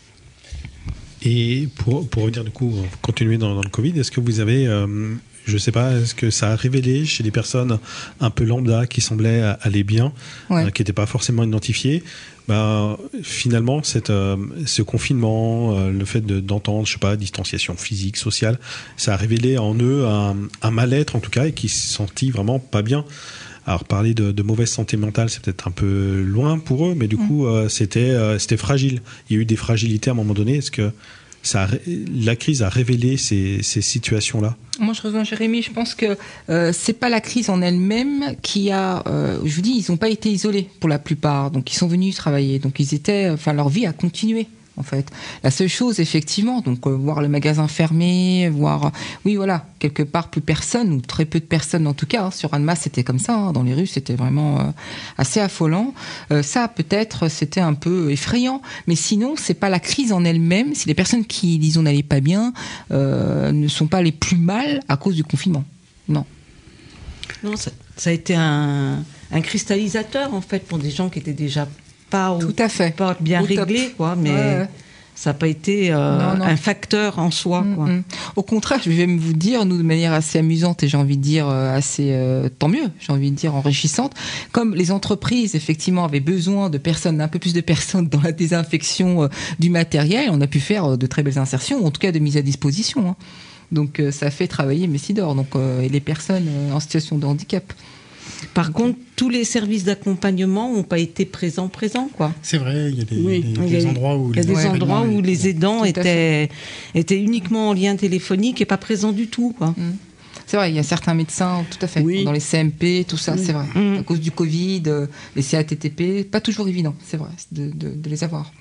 Et pour, pour revenir du coup, continuer dans, dans le Covid, est-ce que vous avez, euh, je ne sais pas, est-ce que ça a révélé chez des personnes un peu lambda qui semblaient aller bien, ouais. euh, qui n'étaient pas forcément identifiées, bah, finalement, cette, euh, ce confinement, euh, le fait de, d'entendre, je sais pas, distanciation physique, sociale, ça a révélé en eux un, un mal-être en tout cas et qui se sentit vraiment pas bien. Alors parler de, de mauvaise santé mentale, c'est peut-être un peu loin pour eux, mais du mmh. coup, euh, c'était, euh, c'était fragile. Il y a eu des fragilités à un moment donné. Est-ce que ça a, la crise a révélé ces, ces situations-là ?
Moi, je rejoins Jérémy. Je pense que euh, c'est pas la crise en elle-même qui a. Euh, je vous dis, ils n'ont pas été isolés pour la plupart. Donc, ils sont venus travailler. Donc, ils étaient. Enfin, leur vie a continué. En fait, la seule chose, effectivement, donc euh, voir le magasin fermé, voir, oui, voilà, quelque part plus personne ou très peu de personnes en tout cas. Hein, sur Annemasse, c'était comme ça. Hein, dans les rues, c'était vraiment euh, assez affolant. Euh, ça, peut-être, c'était un peu effrayant, mais sinon, c'est pas la crise en elle-même. Si les personnes qui, disons, n'allaient pas bien, euh, ne sont pas les plus mal à cause du confinement. Non.
Non, ça, ça a été un, un cristallisateur en fait pour des gens qui étaient déjà pas, au,
Tout à fait.
pas bien réglé, quoi, mais ouais, ouais. ça n'a pas été euh, non, non. un facteur en soi.
Mmh,
quoi.
Mmh. Au contraire, je vais même vous dire, nous, de manière assez amusante et j'ai envie de dire assez, euh, tant mieux, j'ai envie de dire enrichissante, comme les entreprises, effectivement, avaient besoin de personnes, un peu plus de personnes dans la désinfection euh, du matériel, on a pu faire euh, de très belles insertions, en tout cas de mise à disposition. Hein. Donc, euh, ça fait travailler Messidor, donc, euh, et les personnes euh, en situation de handicap.
Par contre, tous les services d'accompagnement n'ont pas été présents, présents, quoi.
C'est vrai, il y a des, oui. des, des endroits où
il y a
les,
des endroits où les aidants étaient, étaient uniquement en lien téléphonique et pas présents du tout, quoi.
Mmh. C'est vrai, il y a certains médecins, tout à fait, oui. dans les C M P, tout ça, mmh. c'est vrai. Mmh. À cause du Covid, les C A T T P, pas toujours évident, c'est vrai, de, de, de les avoir.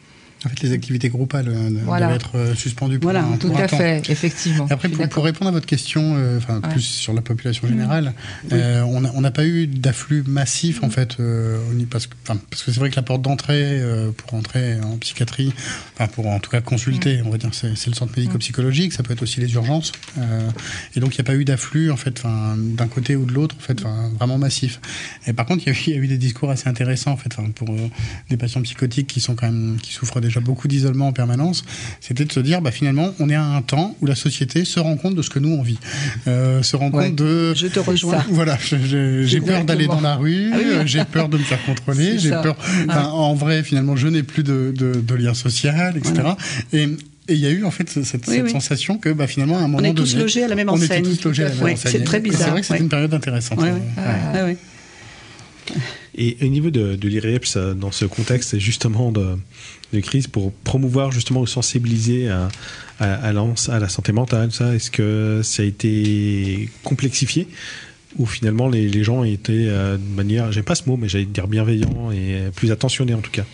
En fait, les activités groupales euh,
voilà.
devaient être euh, suspendues pour
voilà,
un,
tout
pour un
à
temps.
fait, effectivement.
Et après, pour, pour répondre à votre question, euh, enfin
ouais.
plus sur la population générale, mmh. euh, on n'a pas eu d'afflux massif, mmh. en fait, euh, parce, que, parce que c'est vrai que la porte d'entrée euh, pour entrer en psychiatrie, enfin pour en tout cas consulter, mmh. on va dire, c'est, c'est le centre médico-psychologique, ça peut être aussi les urgences. Euh, et donc, il n'y a pas eu d'afflux, en fait, d'un côté ou de l'autre, en fait, vraiment massif. Et par contre, il y, y a eu des discours assez intéressants, en fait, pour euh, des patients psychotiques qui sont quand même, qui souffrent déjà beaucoup d'isolement en permanence. C'était de se dire, bah, finalement, on est à un temps où la société se rend compte de ce que nous on vit, euh, se rend
ouais.
compte de.
Je te rejoins.
Voilà, j'ai, j'ai peur d'aller dans la rue, ah oui. euh, j'ai peur de me faire contrôler, c'est j'ai ça. peur. Ah. En vrai, finalement, je n'ai plus de, de, de lien social, et cetera. Voilà. Et Et il y a eu en fait cette, cette
oui, oui.
sensation que bah, finalement à un moment donné,
on est tous
donné,
logés à la même
on
enseigne.
était tous logés à la même
ouais,
enseigne.
C'est très bizarre.
C'est vrai que c'était
ouais.
une période intéressante.
Ouais, ouais. Ah, ouais.
Et au niveau de, de l'I R E P S, dans ce contexte justement de, de crise, pour promouvoir justement ou sensibiliser à, à, à, la, à la santé mentale, ça, est-ce que ça a été complexifié ou finalement les, les gens étaient euh, de manière, j'aime pas ce mot, mais j'allais dire bienveillants et plus attentionnés en tout cas?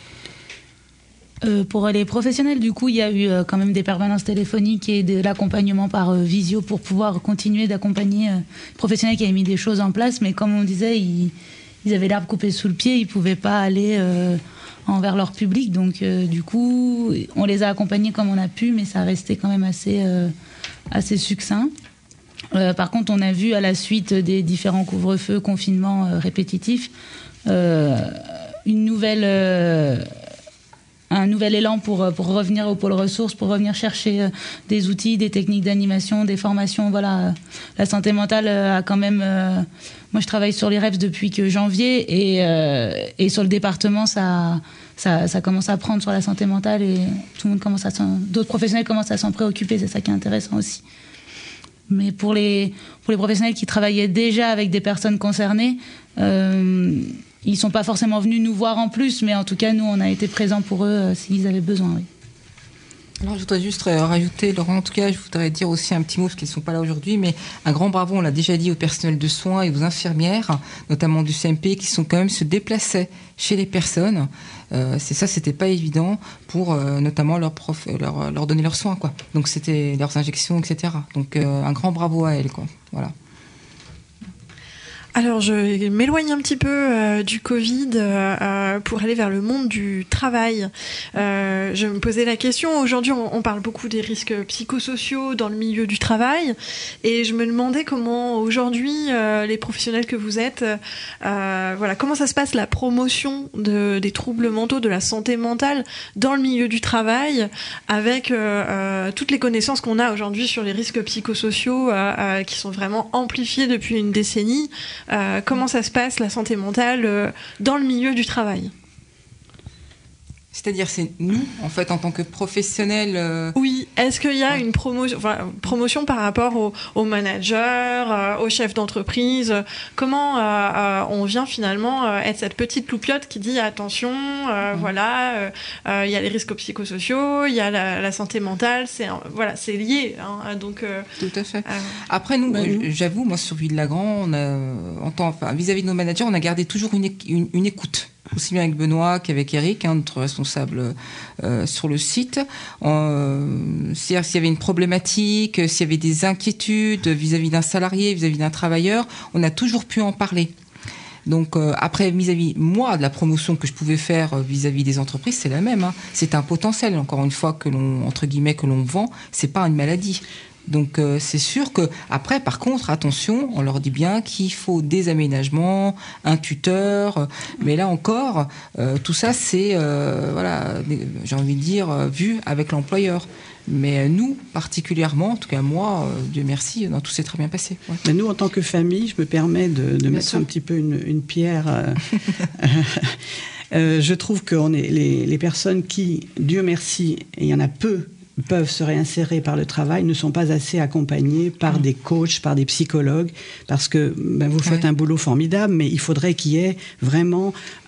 Euh, pour les professionnels, du coup, il y a eu euh, quand même des permanences téléphoniques et de l'accompagnement par euh, visio pour pouvoir continuer d'accompagner euh, les professionnels qui avaient mis des choses en place. Mais comme on disait, ils, ils avaient l'herbe coupée sous le pied, ils ne pouvaient pas aller euh, envers leur public. Donc, euh, du coup, on les a accompagnés comme on a pu, mais ça restait quand même assez, euh, assez succinct. Euh, par contre, on a vu à la suite des différents couvre-feux, confinements euh, répétitifs, euh, une nouvelle... Euh, un nouvel élan pour, pour revenir au pôle ressources, pour revenir chercher des outils, des techniques d'animation, des formations. Voilà. La santé mentale a quand même... Euh, moi, je travaille sur l'I R E P S depuis que janvier et, euh, et sur le département, ça, ça, ça commence à prendre sur la santé mentale et tout le monde commence à s'en, d'autres professionnels commencent à s'en préoccuper. C'est ça qui est intéressant aussi. Mais pour les, pour les professionnels qui travaillaient déjà avec des personnes concernées... Euh, ils ne sont pas forcément venus nous voir en plus, mais en tout cas, nous, on a été présents pour eux euh, s'ils avaient besoin. Oui.
Alors, je voudrais juste rajouter, Laurent, en tout cas, je voudrais dire aussi un petit mot, parce qu'ils ne sont pas là aujourd'hui, mais un grand bravo, on l'a déjà dit, au personnel de soins et aux infirmières, notamment du C M P, qui sont quand même se déplaçaient chez les personnes. Euh, c'est ça, c'était pas évident pour euh, notamment leur, prof, leur, leur donner leurs soins, quoi. Donc, c'était leurs injections, et cetera. Donc, euh, un grand bravo à elles, quoi. Voilà.
Alors, je m'éloigne un petit peu euh, du Covid euh, pour aller vers le monde du travail. Euh, je me posais la question, aujourd'hui on, on parle beaucoup des risques psychosociaux dans le milieu du travail, et je me demandais comment aujourd'hui euh, les professionnels que vous êtes, euh, voilà, comment ça se passe la promotion de, des troubles mentaux, de la santé mentale dans le milieu du travail, avec euh, euh, toutes les connaissances qu'on a aujourd'hui sur les risques psychosociaux euh, euh, qui sont vraiment amplifiés depuis une décennie. Euh, comment ça se passe, la santé mentale, euh, dans le milieu du travail?
C'est-à-dire, c'est nous, en fait, en tant que professionnels... Euh...
Oui, est-ce qu'il y a ouais. une promotion, enfin, promotion par rapport aux au managers, euh, aux chefs d'entreprise? Comment euh, euh, on vient finalement euh, être cette petite loupiote qui dit attention, euh, mmh. voilà, il euh, euh, y a les risques psychosociaux, il y a la, la santé mentale, c'est, voilà, c'est lié. Hein, donc, euh,
Tout à fait. Euh, Après, nous, bah, euh, j'avoue, moi, sur Ville-Lagrand, on a, en tant, enfin, vis-à-vis de nos managers, on a gardé toujours une, une, une écoute. Aussi bien avec Benoît qu'avec Eric, hein, notre responsable euh, sur le site. Euh, c'est-à-dire s'il y avait une problématique, s'il y avait des inquiétudes vis-à-vis d'un salarié, vis-à-vis d'un travailleur, on a toujours pu en parler. Donc euh, après, vis-à-vis, moi, de la promotion que je pouvais faire vis-à-vis des entreprises, c'est la même. Hein. C'est un potentiel, encore une fois, que l'on, entre guillemets, que l'on vend. C'est pas une maladie. Donc euh, c'est sûr que après, par contre, attention, on leur dit bien qu'il faut des aménagements, un tuteur, mais là encore, euh, tout ça c'est euh, voilà, j'ai envie de dire euh, vu avec l'employeur. Mais nous, particulièrement, en tout cas moi, euh, Dieu merci, non, tout s'est très bien passé. Ouais.
Mais nous, en tant que famille, je me permets de, de mettre sûr. un petit peu une, une pierre. Euh, euh, je trouve que on est les, les personnes qui, Dieu merci, et il y en a peu, peuvent se réinsérer par le travail, ne sont pas assez accompagnés par mmh. des coachs, par des psychologues, parce que ben, vous faites ouais. un boulot formidable, mais il faudrait qu'il y ait vraiment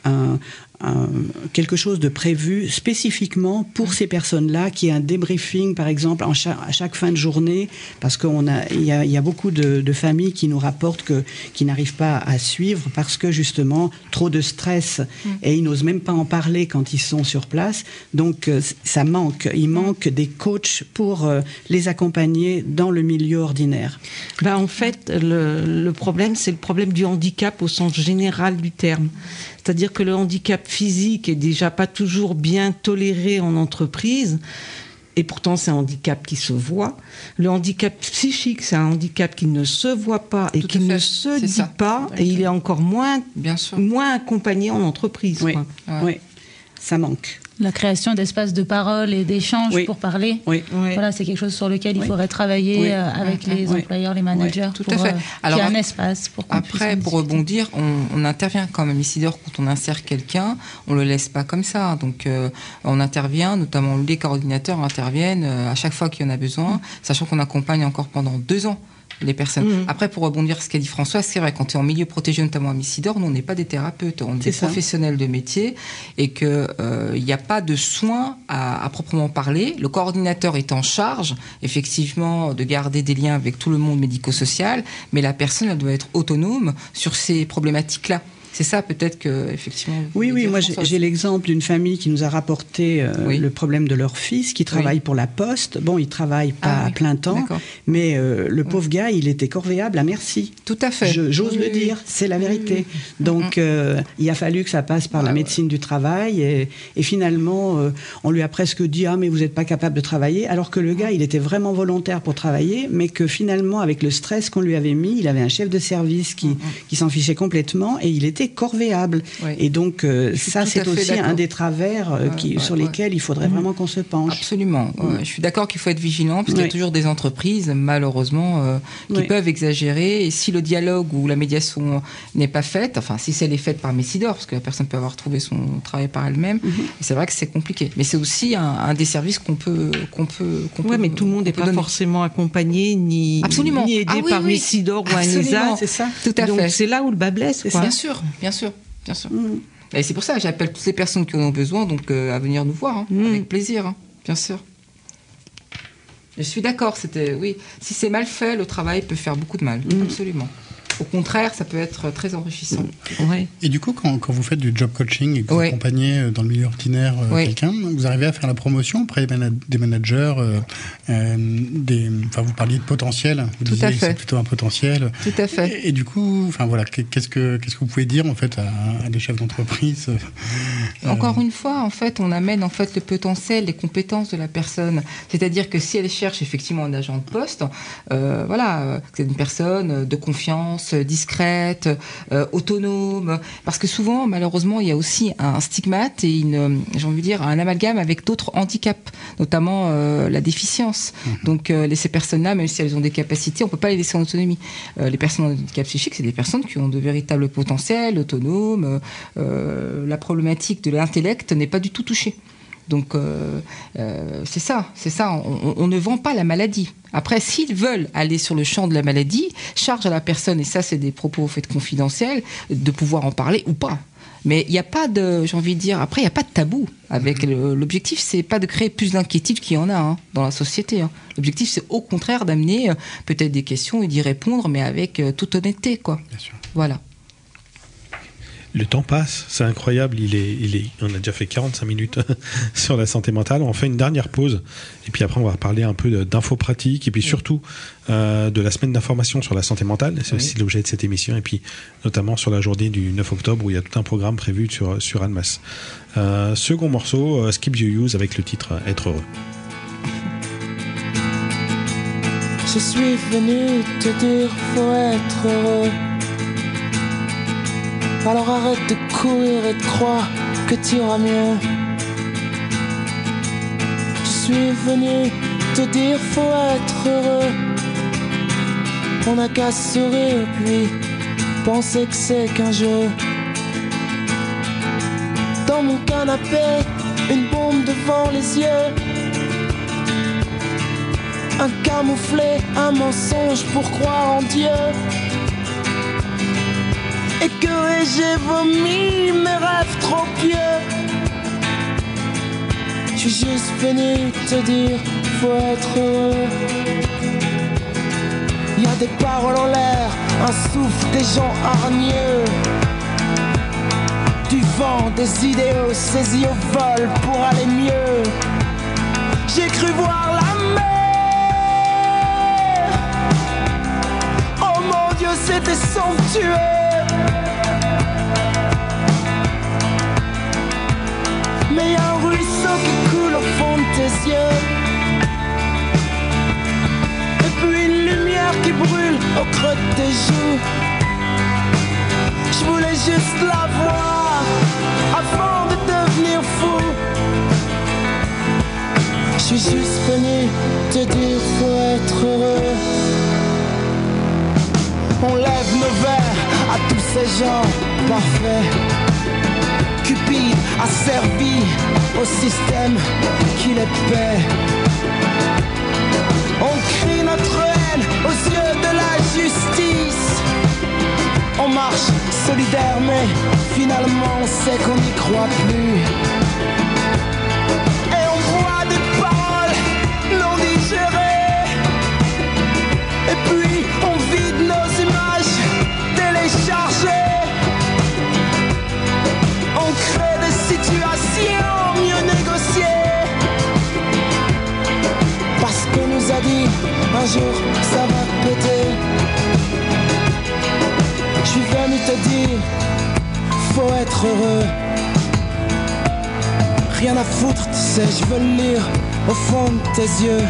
un, un, quelque chose de prévu spécifiquement pour ces personnes-là, qui est un débriefing, par exemple, en chaque, à chaque fin de journée, parce qu'on a, il y a, il y a beaucoup de, de familles qui nous rapportent que, qui n'arrivent pas à suivre parce que justement trop de stress mmh. et ils n'osent même pas en parler quand ils sont sur place. Donc ça manque, il manque des coachs pour euh, les accompagner dans le milieu ordinaire.
Ben, en fait, le, le problème, c'est le problème du handicap au sens général du terme. C'est-à-dire que le handicap physique est déjà pas toujours bien toléré en entreprise, et pourtant c'est un handicap qui se voit. Le handicap psychique, c'est un handicap qui ne se voit pas et Tout qui ne se dit ça. pas, okay. et il est encore moins, bien sûr. moins accompagné en entreprise.
Oui,
quoi.
Ouais. oui. ça manque.
La création d'espaces de parole et d'échanges oui. pour parler,
oui.
voilà, c'est quelque chose sur lequel il oui. faudrait travailler oui. euh, avec oui. les oui. employeurs, les managers,
oui. Tout
pour
à fait.
Euh,
Alors,
qu'il y ait un espace pour qu'on
après, pour rebondir, on, on intervient quand même. Isidore, quand on insère quelqu'un, on le laisse pas comme ça. Donc, euh, on intervient, notamment les coordinateurs interviennent euh, à chaque fois qu'il y en a besoin, sachant qu'on accompagne encore pendant deux ans les personnes. Mmh. Après, pour rebondir sur ce qu'a dit François, c'est vrai, quand tu es en milieu protégé, notamment à Missidor, nous, on n'est pas des thérapeutes, on est, est des ça. professionnels de métier, et qu'il n'y euh, a pas de soins à, à proprement parler. Le coordinateur est en charge, effectivement, de garder des liens avec tout le monde médico-social, mais la personne, elle doit être autonome sur ces problématiques-là. C'est ça, peut-être que effectivement.
Oui, oui. Moi, j'ai, j'ai l'exemple d'une famille qui nous a rapporté euh, oui. le problème de leur fils, qui travaille oui. pour la Poste. Bon, il travaille pas ah, à oui. plein temps, D'accord. mais euh, le pauvre oui. gars, il était corvéable à merci.
Tout à fait.
Je, j'ose oui. le dire, c'est la vérité. Oui. Donc, euh, il a fallu que ça passe par ah, la médecine ouais. du travail, et, et finalement, euh, on lui a presque dit ah mais vous n'êtes pas capable de travailler, alors que le gars, il était vraiment volontaire pour travailler, mais que finalement, avec le stress qu'on lui avait mis, il avait un chef de service qui, mm-hmm. qui s'en fichait complètement, et il était corvéable. Oui. Et donc, euh, ça, c'est aussi d'accord. un des travers euh, qui, ouais, ouais, sur lesquels ouais. il faudrait mmh. vraiment qu'on se penche.
Absolument. Mmh. Ouais, je suis d'accord qu'il faut être vigilant, parce qu'il oui. y a toujours des entreprises, malheureusement, euh, qui oui. peuvent exagérer. Et si le dialogue ou la médiation n'est pas faite, enfin, si elle est faite par Messidor, parce que la personne peut avoir trouvé son travail par elle-même, mmh. c'est vrai que c'est compliqué. Mais c'est aussi un, un des services qu'on peut... qu'on peut, qu'on
ouais,
peut
mais tout le monde n'est pas donner. forcément accompagné, ni,
Absolument.
ni aidé
ah, oui,
par
oui.
Messidor ou un E S A.
C'est ça. Tout à
donc,
fait.
c'est là où le bas blesse. Quoi.
Bien sûr, bien sûr. Bien sûr. Mmh. Et c'est pour ça que j'appelle toutes les personnes qui en ont besoin donc, euh, à venir nous voir, hein, mmh. avec plaisir, hein, bien sûr. Je suis d'accord, c'était, oui, si c'est mal fait, le travail peut faire beaucoup de mal, mmh. absolument. Au contraire, ça peut être très enrichissant.
Ouais. Et du coup, quand, quand vous faites du job coaching et que vous ouais. accompagnez dans le milieu ordinaire euh, ouais. quelqu'un, vous arrivez à faire la promotion auprès des managers, euh, euh, des, enfin, vous parliez de potentiel, vous
Tout
disiez
à
que
fait.
c'est plutôt un potentiel.
Tout à fait.
Et, et du coup, enfin voilà, qu'est-ce que qu'est-ce que vous pouvez dire en fait à, à des chefs d'entreprise euh...
Encore une fois, en fait, on amène en fait le potentiel, les compétences de la personne. C'est-à-dire que si elle cherche effectivement un agent de poste, euh, voilà, c'est une personne de confiance, discrète, euh, autonome, parce que souvent, malheureusement, il y a aussi un stigmate et une, j'ai envie de dire, un amalgame avec d'autres handicaps, notamment euh, la déficience. Mmh. Donc, euh, ces personnes-là, même si elles ont des capacités, on peut pas les laisser en autonomie. Euh, les personnes en handicap psychique, c'est des personnes qui ont de véritables potentiels, autonomes. Euh, la problématique de l'intellect n'est pas du tout touchée. Donc, euh, euh, c'est ça, c'est ça. On, on ne vend pas la maladie. Après, s'ils veulent aller sur le champ de la maladie, charge à la personne, et ça, c'est des propos faits confidentiels, de pouvoir en parler ou pas. Mais il n'y a pas de, j'ai envie de dire, après, il n'y a pas de tabou. Avec mmh. le, l'objectif, c'est pas de créer plus d'inquiétude qu'il y en a hein, dans la société. Hein. L'objectif, c'est au contraire d'amener euh, peut-être des questions et d'y répondre, mais avec euh, toute honnêteté, quoi.
Bien sûr.
Voilà.
Le temps passe, c'est incroyable. Il est, il est, on a déjà fait quarante-cinq minutes sur la santé mentale. On fait une dernière pause et puis après on va parler un peu d'infos pratiques et puis surtout euh, de la semaine d'information sur la santé mentale. C'est oui. aussi l'objet de cette émission et puis notamment sur la journée du neuf octobre où il y a tout un programme prévu sur, sur Annemasse. Euh, second morceau, uh, Skip You Use avec le titre uh, Être heureux.
Je suis venu te dire faut être heureux. Alors arrête de courir et de croire que tu iras mieux. Je suis venu te dire faut être heureux. On n'a qu'à sourire puis penser que c'est qu'un jeu. Dans mon canapé, une bombe devant les yeux. Un camouflet, un mensonge pour croire en Dieu. écœuré, j'ai vomi mes rêves trop pieux. Je suis juste venu te dire, faut être heureux. Y a des paroles en l'air, un souffle, des gens hargneux. Du vent, des idéaux saisis au vol pour aller mieux. J'ai cru voir la mer. Oh mon Dieu, c'était somptueux. Mais y a un ruisseau qui coule au fond de tes yeux. Et puis une lumière qui brûle au creux de tes joues. Je voulais juste la voir avant de devenir fou. Je suis juste venu te dire, faut être heureux. On lève nos verres à tous ces gens parfaits. Cupide a servi au système qui les paie. On crie notre haine aux yeux de la justice. On marche solidaire mais finalement on sait qu'on n'y croit plus. Et on boit des paroles non digérées. Et puis on vide nos images téléchargées. On crée des situations mieux négociées. Parce qu'on nous a dit un jour ça va péter. Je suis venu te dire, faut être heureux. Rien à foutre, tu sais, je veux le lire au fond de tes yeux.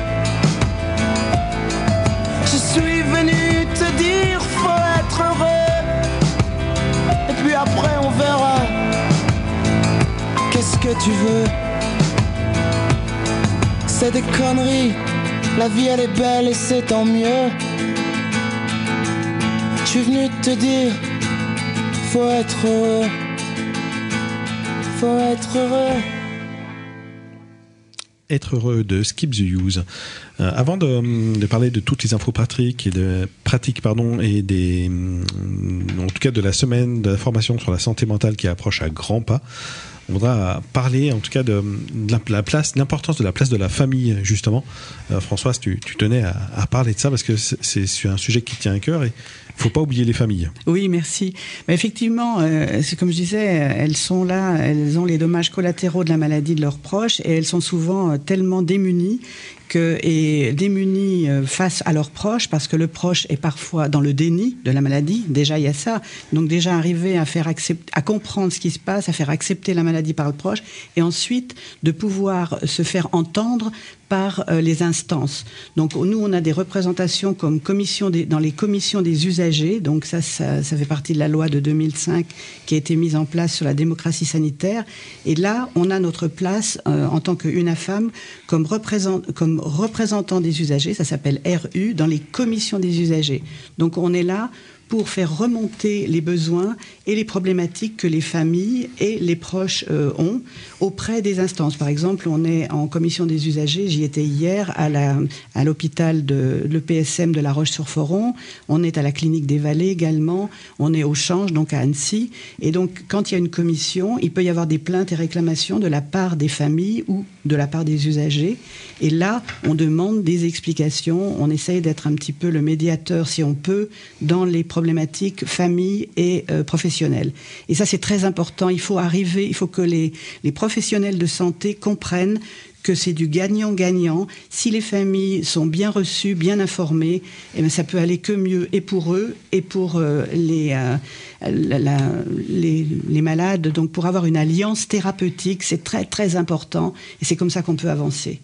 Je suis venu te dire, faut être heureux. Et puis après on verra. Qu'est-ce que tu veux? C'est des conneries. La vie elle est belle et c'est tant mieux. Je suis venu te dire, faut être heureux. Faut être heureux.
Être heureux de Skip the Use. Euh, avant de, de parler de toutes les infos pratiques et de pratiques pardon et des en tout cas de la semaine de la formation sur la santé mentale qui approche à grands pas, on voudra parler en tout cas de, de la place, l'importance de la place de la famille justement. Euh, Françoise, tu, tu tenais à, à parler de ça parce que c'est, c'est un sujet qui tient à cœur et il ne faut pas oublier les familles.
Oui, merci. Mais effectivement, euh, c'est comme je disais, elles sont là, elles ont les dommages collatéraux de la maladie de leurs proches et elles sont souvent euh, tellement démunies que, et démunies euh, face à leurs proches parce que le proche est parfois dans le déni de la maladie. Déjà, il y a ça. Donc déjà, arriver à faire accepter, à comprendre ce qui se passe, à faire accepter la maladie par le proche et ensuite de pouvoir se faire entendre par euh, les instances. Donc nous, on a des représentations comme commission des, dans les commissions des usagers. Donc ça, ça, ça fait partie de la loi de deux mille cinq qui a été mise en place sur la démocratie sanitaire. Et là, on a notre place euh, en tant qu'UNAFAM comme, représent, comme représentant des usagers. Ça s'appelle R U dans les commissions des usagers. Donc on est là pour faire remonter les besoins et les problématiques que les familles et les proches euh, ont auprès des instances. Par exemple, on est en commission des usagers, j'y étais hier, à, la, à l'hôpital de l'E P S M de La Roche-sur-Foron, on est à la clinique des Vallées également, on est au Change, donc à Annecy. Et donc, quand il y a une commission, il peut y avoir des plaintes et réclamations de la part des familles ou de la part des usagers. Et là, on demande des explications, on essaye d'être un petit peu le médiateur, si on peut, dans les problématiques famille et euh, professionnelles. Et ça, c'est très important. Il faut arriver, il faut que les, les professionnels de santé comprennent que c'est du gagnant-gagnant. Si les familles sont bien reçues, bien informées, eh bien, ça peut aller que mieux, et pour eux, et pour euh, les, euh, la, la, les, les malades. Donc, pour avoir une alliance thérapeutique, c'est très, très important, et c'est comme ça qu'on peut avancer.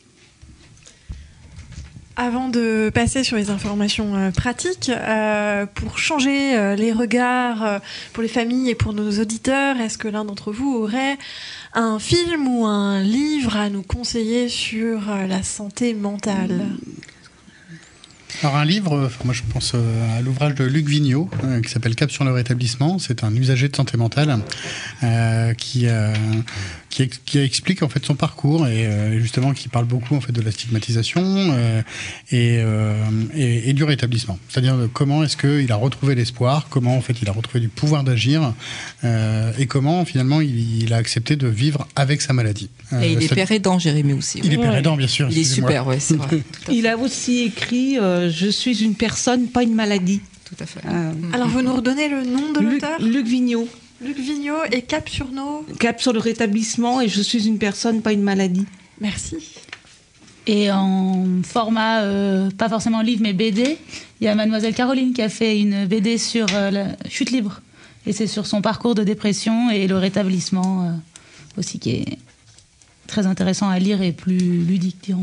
Avant de passer sur les informations euh, pratiques, euh, pour changer euh, les regards euh, pour les familles et pour nos auditeurs, est-ce que l'un d'entre vous aurait un film ou un livre à nous conseiller sur euh, la santé mentale ?
Alors un livre, moi je pense à l'ouvrage de Luc Vigneault euh, qui s'appelle Cap sur le rétablissement. C'est un usager de santé mentale euh, qui, euh, qui qui, qui explique en fait son parcours et euh, justement qui parle beaucoup en fait de la stigmatisation euh, et, euh, et, et du rétablissement. C'est-à-dire euh, comment est-ce qu'il a retrouvé l'espoir, comment en fait il a retrouvé du pouvoir d'agir euh, et comment finalement il, il a accepté de vivre avec sa maladie. Euh,
et il est père aidant, Jérémy aussi.
Il
ouais.
est père aidant, bien sûr.
Il est super, ouais, c'est vrai.
Il a aussi écrit euh, « Je suis une personne, pas une maladie ».
Tout à fait.
Euh,
Alors, vous nous redonnez le nom de
Luc,
l'auteur ?
Luc Vigneault.
Luc Vigneault et Cap sur nos...
Cap sur le rétablissement et « Je suis une personne, pas une maladie ».
Merci.
Et en format, euh, pas forcément livre, mais B D, il y a Mademoiselle Caroline qui a fait une B D sur euh, la chute libre. Et c'est sur son parcours de dépression et le rétablissement euh, aussi, qui est très intéressant à lire et plus ludique, dirons.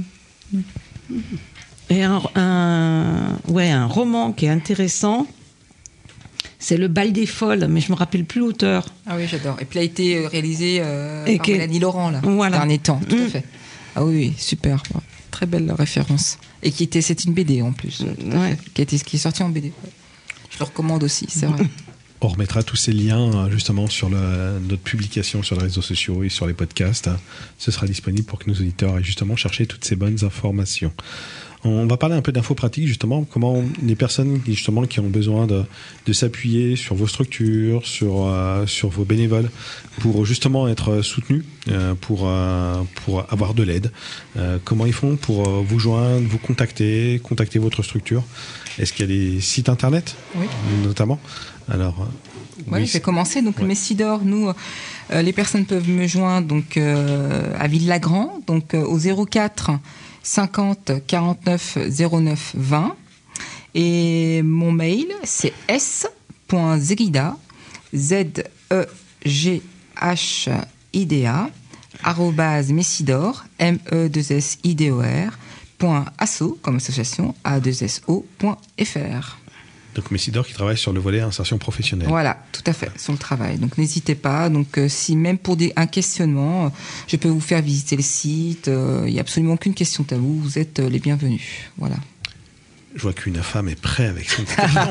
Et un, un, ouais, un roman qui est intéressant, c'est Le Bal des Folles, mais je me rappelle plus l'auteur.
Ah oui, j'adore. Et puis il a été réalisé euh,
et
par
que...
Mélanie Laurent, là,
voilà.
dernier temps, tout
mmh.
à fait. Ah oui, oui, super. Très belle référence. Et qui était, c'est une B D en plus,
ouais.
qui, a été, qui est sortie en B D. Je le recommande aussi, c'est vrai.
On remettra tous ces liens justement sur le, notre publication sur les réseaux sociaux et sur les podcasts. Ce sera disponible pour que nos auditeurs aient justement cherché toutes ces bonnes informations. On va parler un peu d'infos pratiques, justement, comment les personnes justement qui ont besoin de, de s'appuyer sur vos structures, sur, euh, sur vos bénévoles, pour justement être soutenus, euh, pour, euh, pour avoir de l'aide. Euh, comment ils font pour euh, vous joindre, vous contacter, contacter votre structure? Est-ce qu'il y a des sites internet,
oui.
notamment? Alors,
euh, oui, je vais commencer. Donc, ouais. le Messidor, nous, euh, les personnes peuvent me joindre donc, euh, à Ville-Lagrand, donc euh, au zéro quatre cinquante quarante-neuf zéro neuf vingt. Et mon mail, c'est s point zegida, z e g h i d a, arrobase messidor, m e deux s i d o r, point asso, comme association, a deux s o point f r.
Donc Messidor qui travaille sur le volet insertion professionnelle.
Voilà, tout à fait, sur le travail. Donc n'hésitez pas. Donc euh, si même pour des, un questionnement, euh, je peux vous faire visiter le site. Il euh, n'y a absolument aucune question tabou. Vous êtes euh, les bienvenus. Voilà.
Je vois qu'une femme est prête avec son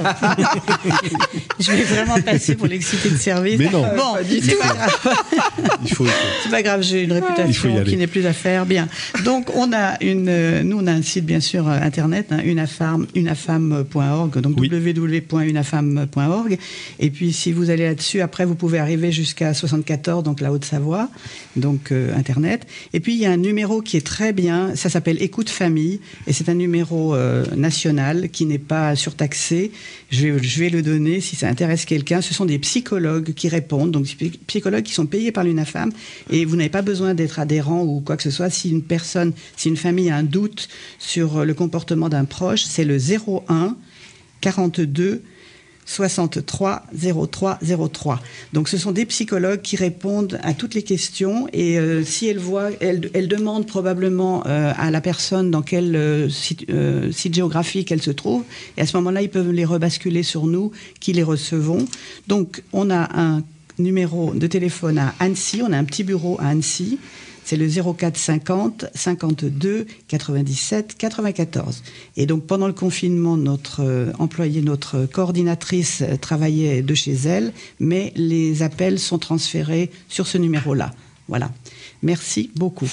Je vais vraiment passer pour l'excité de service.
Mais non.
Bon, c'est pas grave.
Il faut, il faut.
C'est pas grave, j'ai une réputation qui n'est plus à faire. Bien. Donc, on a une, nous, on a un site, bien sûr, internet, hein, unafam, unafam point org, donc oui. w w w point unafam point org. Et puis, si vous allez là-dessus, après, vous pouvez arriver jusqu'à soixante-quatorze, donc la Haute-Savoie, donc euh, internet. Et puis, il y a un numéro qui est très bien, ça s'appelle Écoute Famille, et c'est un numéro euh, national qui n'est pas surtaxé. Je vais, je vais le donner si ça intéresse quelqu'un. Ce sont des psychologues qui répondent, donc des psychologues qui sont payés par l'UNAFAM, et vous n'avez pas besoin d'être adhérent ou quoi que ce soit. Si une personne, si une famille a un doute sur le comportement d'un proche, c'est le zéro un quarante-deux soixante-trois zéro trois zéro trois. Donc ce sont des psychologues qui répondent à toutes les questions, et euh, si elles voient, elles, elles demandent probablement euh, à la personne dans quel euh, site, euh, site géographique elle se trouve, et à ce moment-là ils peuvent les rebasculer sur nous qui les recevons. Donc on a un numéro de téléphone à Annecy, on a un petit bureau à Annecy. C'est le zéro quatre cinquante cinquante-deux quatre-vingt-dix-sept quatre-vingt-quatorze. Et donc, pendant le confinement, notre euh, employée, notre coordinatrice euh, travaillait de chez elle, mais les appels sont transférés sur ce numéro-là. Voilà. Merci beaucoup.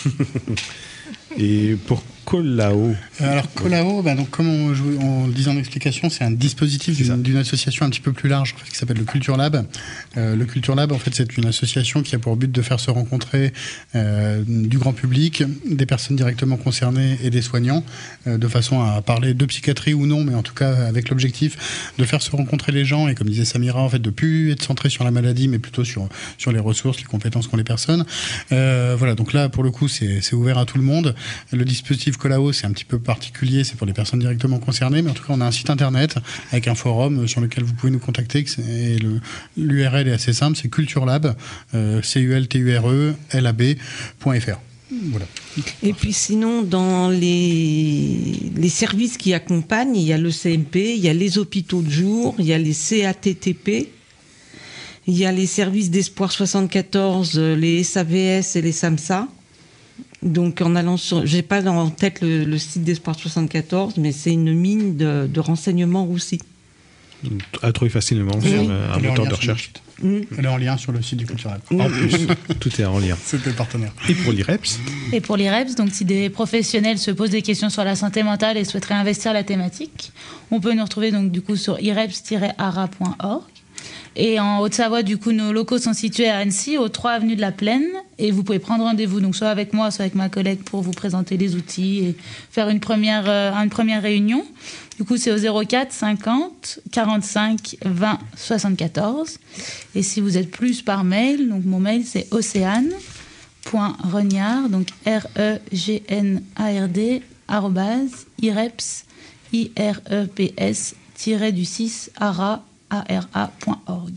Et pour Colao.
Alors Colao, bah donc comme on, on le disait en explication, c'est un dispositif d'une, d'une association un petit peu plus large en fait, qui s'appelle le Culture Lab. Euh, le Culture Lab, en fait, c'est une association qui a pour but de faire se rencontrer euh, du grand public, des personnes directement concernées et des soignants, euh, de façon à parler de psychiatrie ou non, mais en tout cas avec l'objectif de faire se rencontrer les gens et, comme disait Samira, en fait, de plus être centré sur la maladie, mais plutôt sur sur les ressources, les compétences qu'ont les personnes. Euh, voilà, donc là, pour le coup, c'est, c'est ouvert à tout le monde. Le dispositif Colao, c'est un petit peu particulier, c'est pour les personnes directement concernées, mais en tout cas, on a un site internet avec un forum sur lequel vous pouvez nous contacter, et le, l'U R L est assez simple, c'est Culture Lab, euh, C U L T U R E L A B point F R. Voilà.
Et puis sinon, dans les, les services qui accompagnent, il y a le C M P, il y a les hôpitaux de jour, il y a les C A T T P, il y a les services d'Espoir soixante-quatorze, les S A V S et les SAMSA. Donc en allant sur, j'ai pas en tête le, le site d'Espoir soixante-quatorze, mais c'est une mine de, de renseignements aussi.
à trouver facilement
Oui.
sur euh, un
Elle est en
moteur
lien
de
sur le
recherche.
site. Elle est en lien sur le site du Culturel.
En plus, tout est en lien.
C'était le partenaire.
Et pour l'I R E P S
Et pour l'I R E P S, donc si des professionnels se posent des questions sur la santé mentale et souhaiteraient investir la thématique, on peut nous retrouver donc du coup sur i reps tiret a r a point org. Et en Haute-Savoie, du coup, nos locaux sont situés à Annecy, au trois avenue de la Plaine. Et vous pouvez prendre rendez-vous, donc soit avec moi, soit avec ma collègue, pour vous présenter les outils et faire une première, euh, une première réunion. Du coup, c'est au zéro quatre cinquante quarante-cinq vingt soixante-quatorze. Et si vous êtes plus par mail, donc mon mail, c'est océane.regnard, donc R E G N A R D, arrobase, ireps, I R E P S, tiré du six, ara, A R A point org.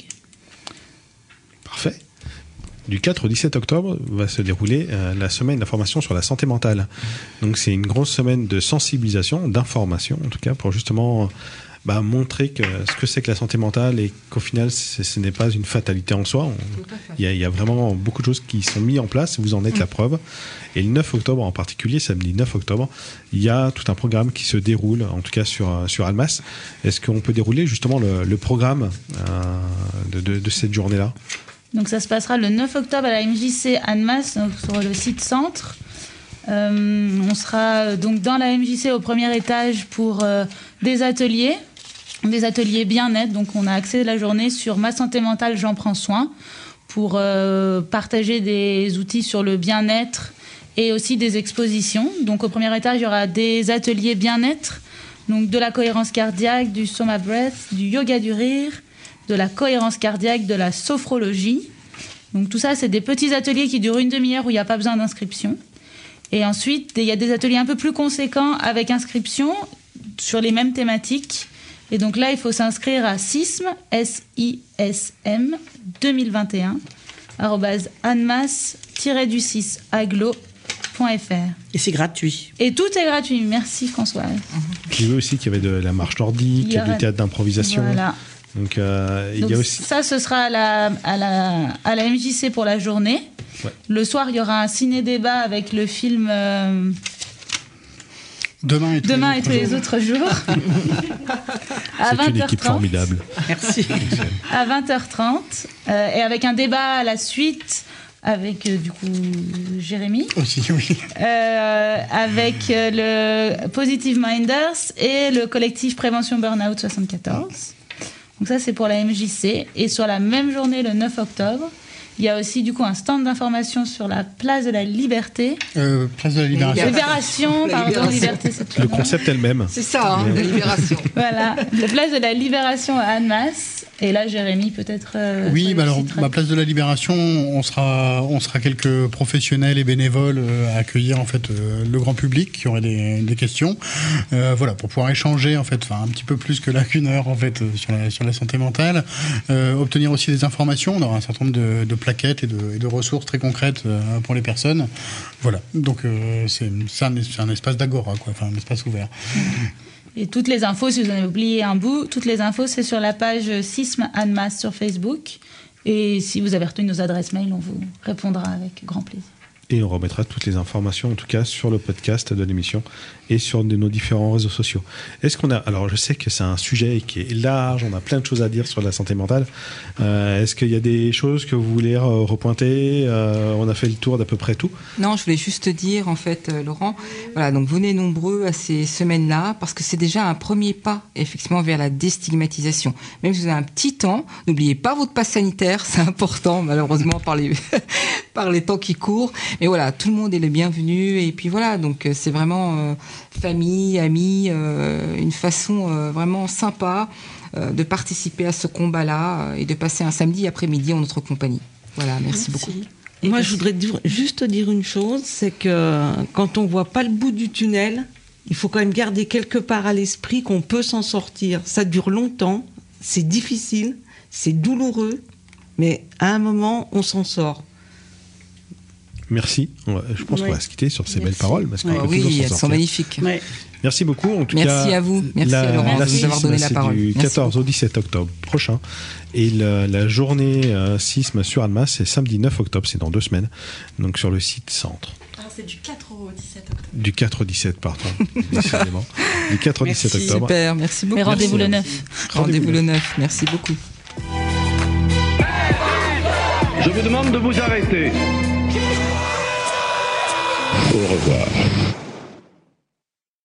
Parfait. Du quatre au dix-sept octobre va se dérouler euh, la semaine d'information sur la santé mentale. Donc c'est une grosse semaine de sensibilisation, d'information en tout cas, pour justement bah, montrer que, ce que c'est que la santé mentale et qu'au final ce n'est pas une fatalité en soi. Il y, y a vraiment beaucoup de choses qui sont mises en place, vous en êtes mmh. la preuve. Et le neuf octobre en particulier, samedi neuf octobre, il y a tout un programme qui se déroule, en tout cas sur, sur Annemasse. Est-ce qu'on peut dérouler justement le, le programme euh, de, de, de cette journée-là ?
Donc ça se passera le neuf octobre à la M J C Annemasse, donc sur le site centre. Euh, on sera donc dans la M J C au premier étage pour euh, des ateliers, des ateliers bien-être. Donc on a axé la journée sur ma santé mentale, j'en prends soin, pour euh, partager des outils sur le bien-être et aussi des expositions. Donc au premier étage, il y aura des ateliers bien-être, donc de la cohérence cardiaque, du Soma Breath, du yoga du rire, de la cohérence cardiaque, de la sophrologie. Donc tout ça, c'est des petits ateliers qui durent une demi-heure où il n'y a pas besoin d'inscription. Et ensuite, il y a des ateliers un peu plus conséquents avec inscription sur les mêmes thématiques. Et donc là, il faut s'inscrire à sism, S I S M, deux mille vingt et un, arrobase annemasse tiret du six aglo point f r.
Et c'est gratuit.
Et tout est gratuit. Merci Françoise.
J'ai vu aussi qu'il y avait de la marche nordique, il y a du théâtre d'improvisation.
Voilà.
Donc, euh, il
Donc
y a aussi...
ça, ce sera à la, à la, à la M J C pour la journée. Ouais. Le soir, il y aura un ciné-débat avec le film euh...
Demain et tous,
Demain
les,
et tous les autres jours. À
C'est une équipe formidable.
Merci.
À vingt heures trente. Euh, et avec un débat à la suite avec euh, du coup Jérémy.
Aussi, oui.
Euh, avec euh, le Positive Minders et le collectif Prévention Burnout soixante-quatorze. Donc ça, c'est pour la M J C. Et sur la même journée, le neuf octobre, il y a aussi du coup un stand d'information sur la place de la Liberté.
Euh, place de la Libération.
Libération, pardon,
libération.
Liberté, c'est tout.
Le concept elle-même.
C'est ça, hein, la libération.
Voilà, la place de la Libération à Annemasse. Et là, Jérémy, peut-être. Euh,
oui, bah alors, ma place de la Libération, on sera, on sera quelques professionnels et bénévoles euh, à accueillir en fait euh, le grand public qui aurait des, des questions, euh, voilà, pour pouvoir échanger en fait, enfin un petit peu plus que là qu'une heure en fait euh, sur la sur la santé mentale, euh, obtenir aussi des informations. On aura un certain nombre de, de plaquettes et de, et de ressources très concrètes euh, pour les personnes. Voilà, donc euh, c'est, c'est, un, c'est un espace d'agora, quoi, enfin un espace ouvert.
Et toutes les infos, si vous en avez oublié un bout, toutes les infos, c'est sur la page Sism Annemasse sur Facebook. Et si vous avez retenu nos adresses mail, on vous répondra avec grand plaisir.
Et on remettra toutes les informations, en tout cas, sur le podcast de l'émission et sur de nos différents réseaux sociaux. Est-ce qu'on a... Alors, je sais que c'est un sujet qui est large, on a plein de choses à dire sur la santé mentale. Euh, est-ce qu'il y a des choses que vous voulez repointer ? euh, On a fait le tour d'à peu près tout.
Non, je voulais juste dire, en fait, euh, Laurent, voilà, donc venez nombreux à ces semaines-là, parce que c'est déjà un premier pas, effectivement, vers la déstigmatisation. Même si vous avez un petit temps, n'oubliez pas votre passe sanitaire, c'est important, malheureusement, par les, par les temps qui courent. Mais voilà, tout le monde est le bienvenu. Et puis voilà, donc c'est vraiment euh, famille, amis, euh, une façon euh, vraiment sympa euh, de participer à ce combat-là euh, et de passer un samedi après-midi en notre compagnie. Voilà, merci, merci. beaucoup.
Et moi, je voudrais dire, juste dire une chose, c'est que quand on voit pas le bout du tunnel, il faut quand même garder quelque part à l'esprit qu'on peut s'en sortir. Ça dure longtemps, c'est difficile, c'est douloureux, mais à un moment, on s'en sort.
Merci. Je pense
ouais.
qu'on va se quitter sur ces
Merci.
belles paroles. Parce qu'on
ouais,
peut
oui, elles
sont
sortir. magnifiques.
Ouais.
Merci beaucoup. En tout
Merci
cas,
à vous. Merci
la,
à Laurent
la
de nous avoir donné la parole.
Du quatorze au dix-sept octobre prochain. Et la, la journée euh, sisme sur Annemasse, c'est samedi neuf octobre, c'est dans deux semaines. Donc sur le site centre.
Ah,
c'est du quatre au dix-sept octobre.
Du quatre au dix-sept, pardon. Décidément. Du quatre au dix-sept
Merci,
octobre.
super, merci beaucoup.
Mais rendez-vous le neuf.
Rendez-vous le neuf, merci beaucoup.
Je vous demande de vous arrêter. Au revoir.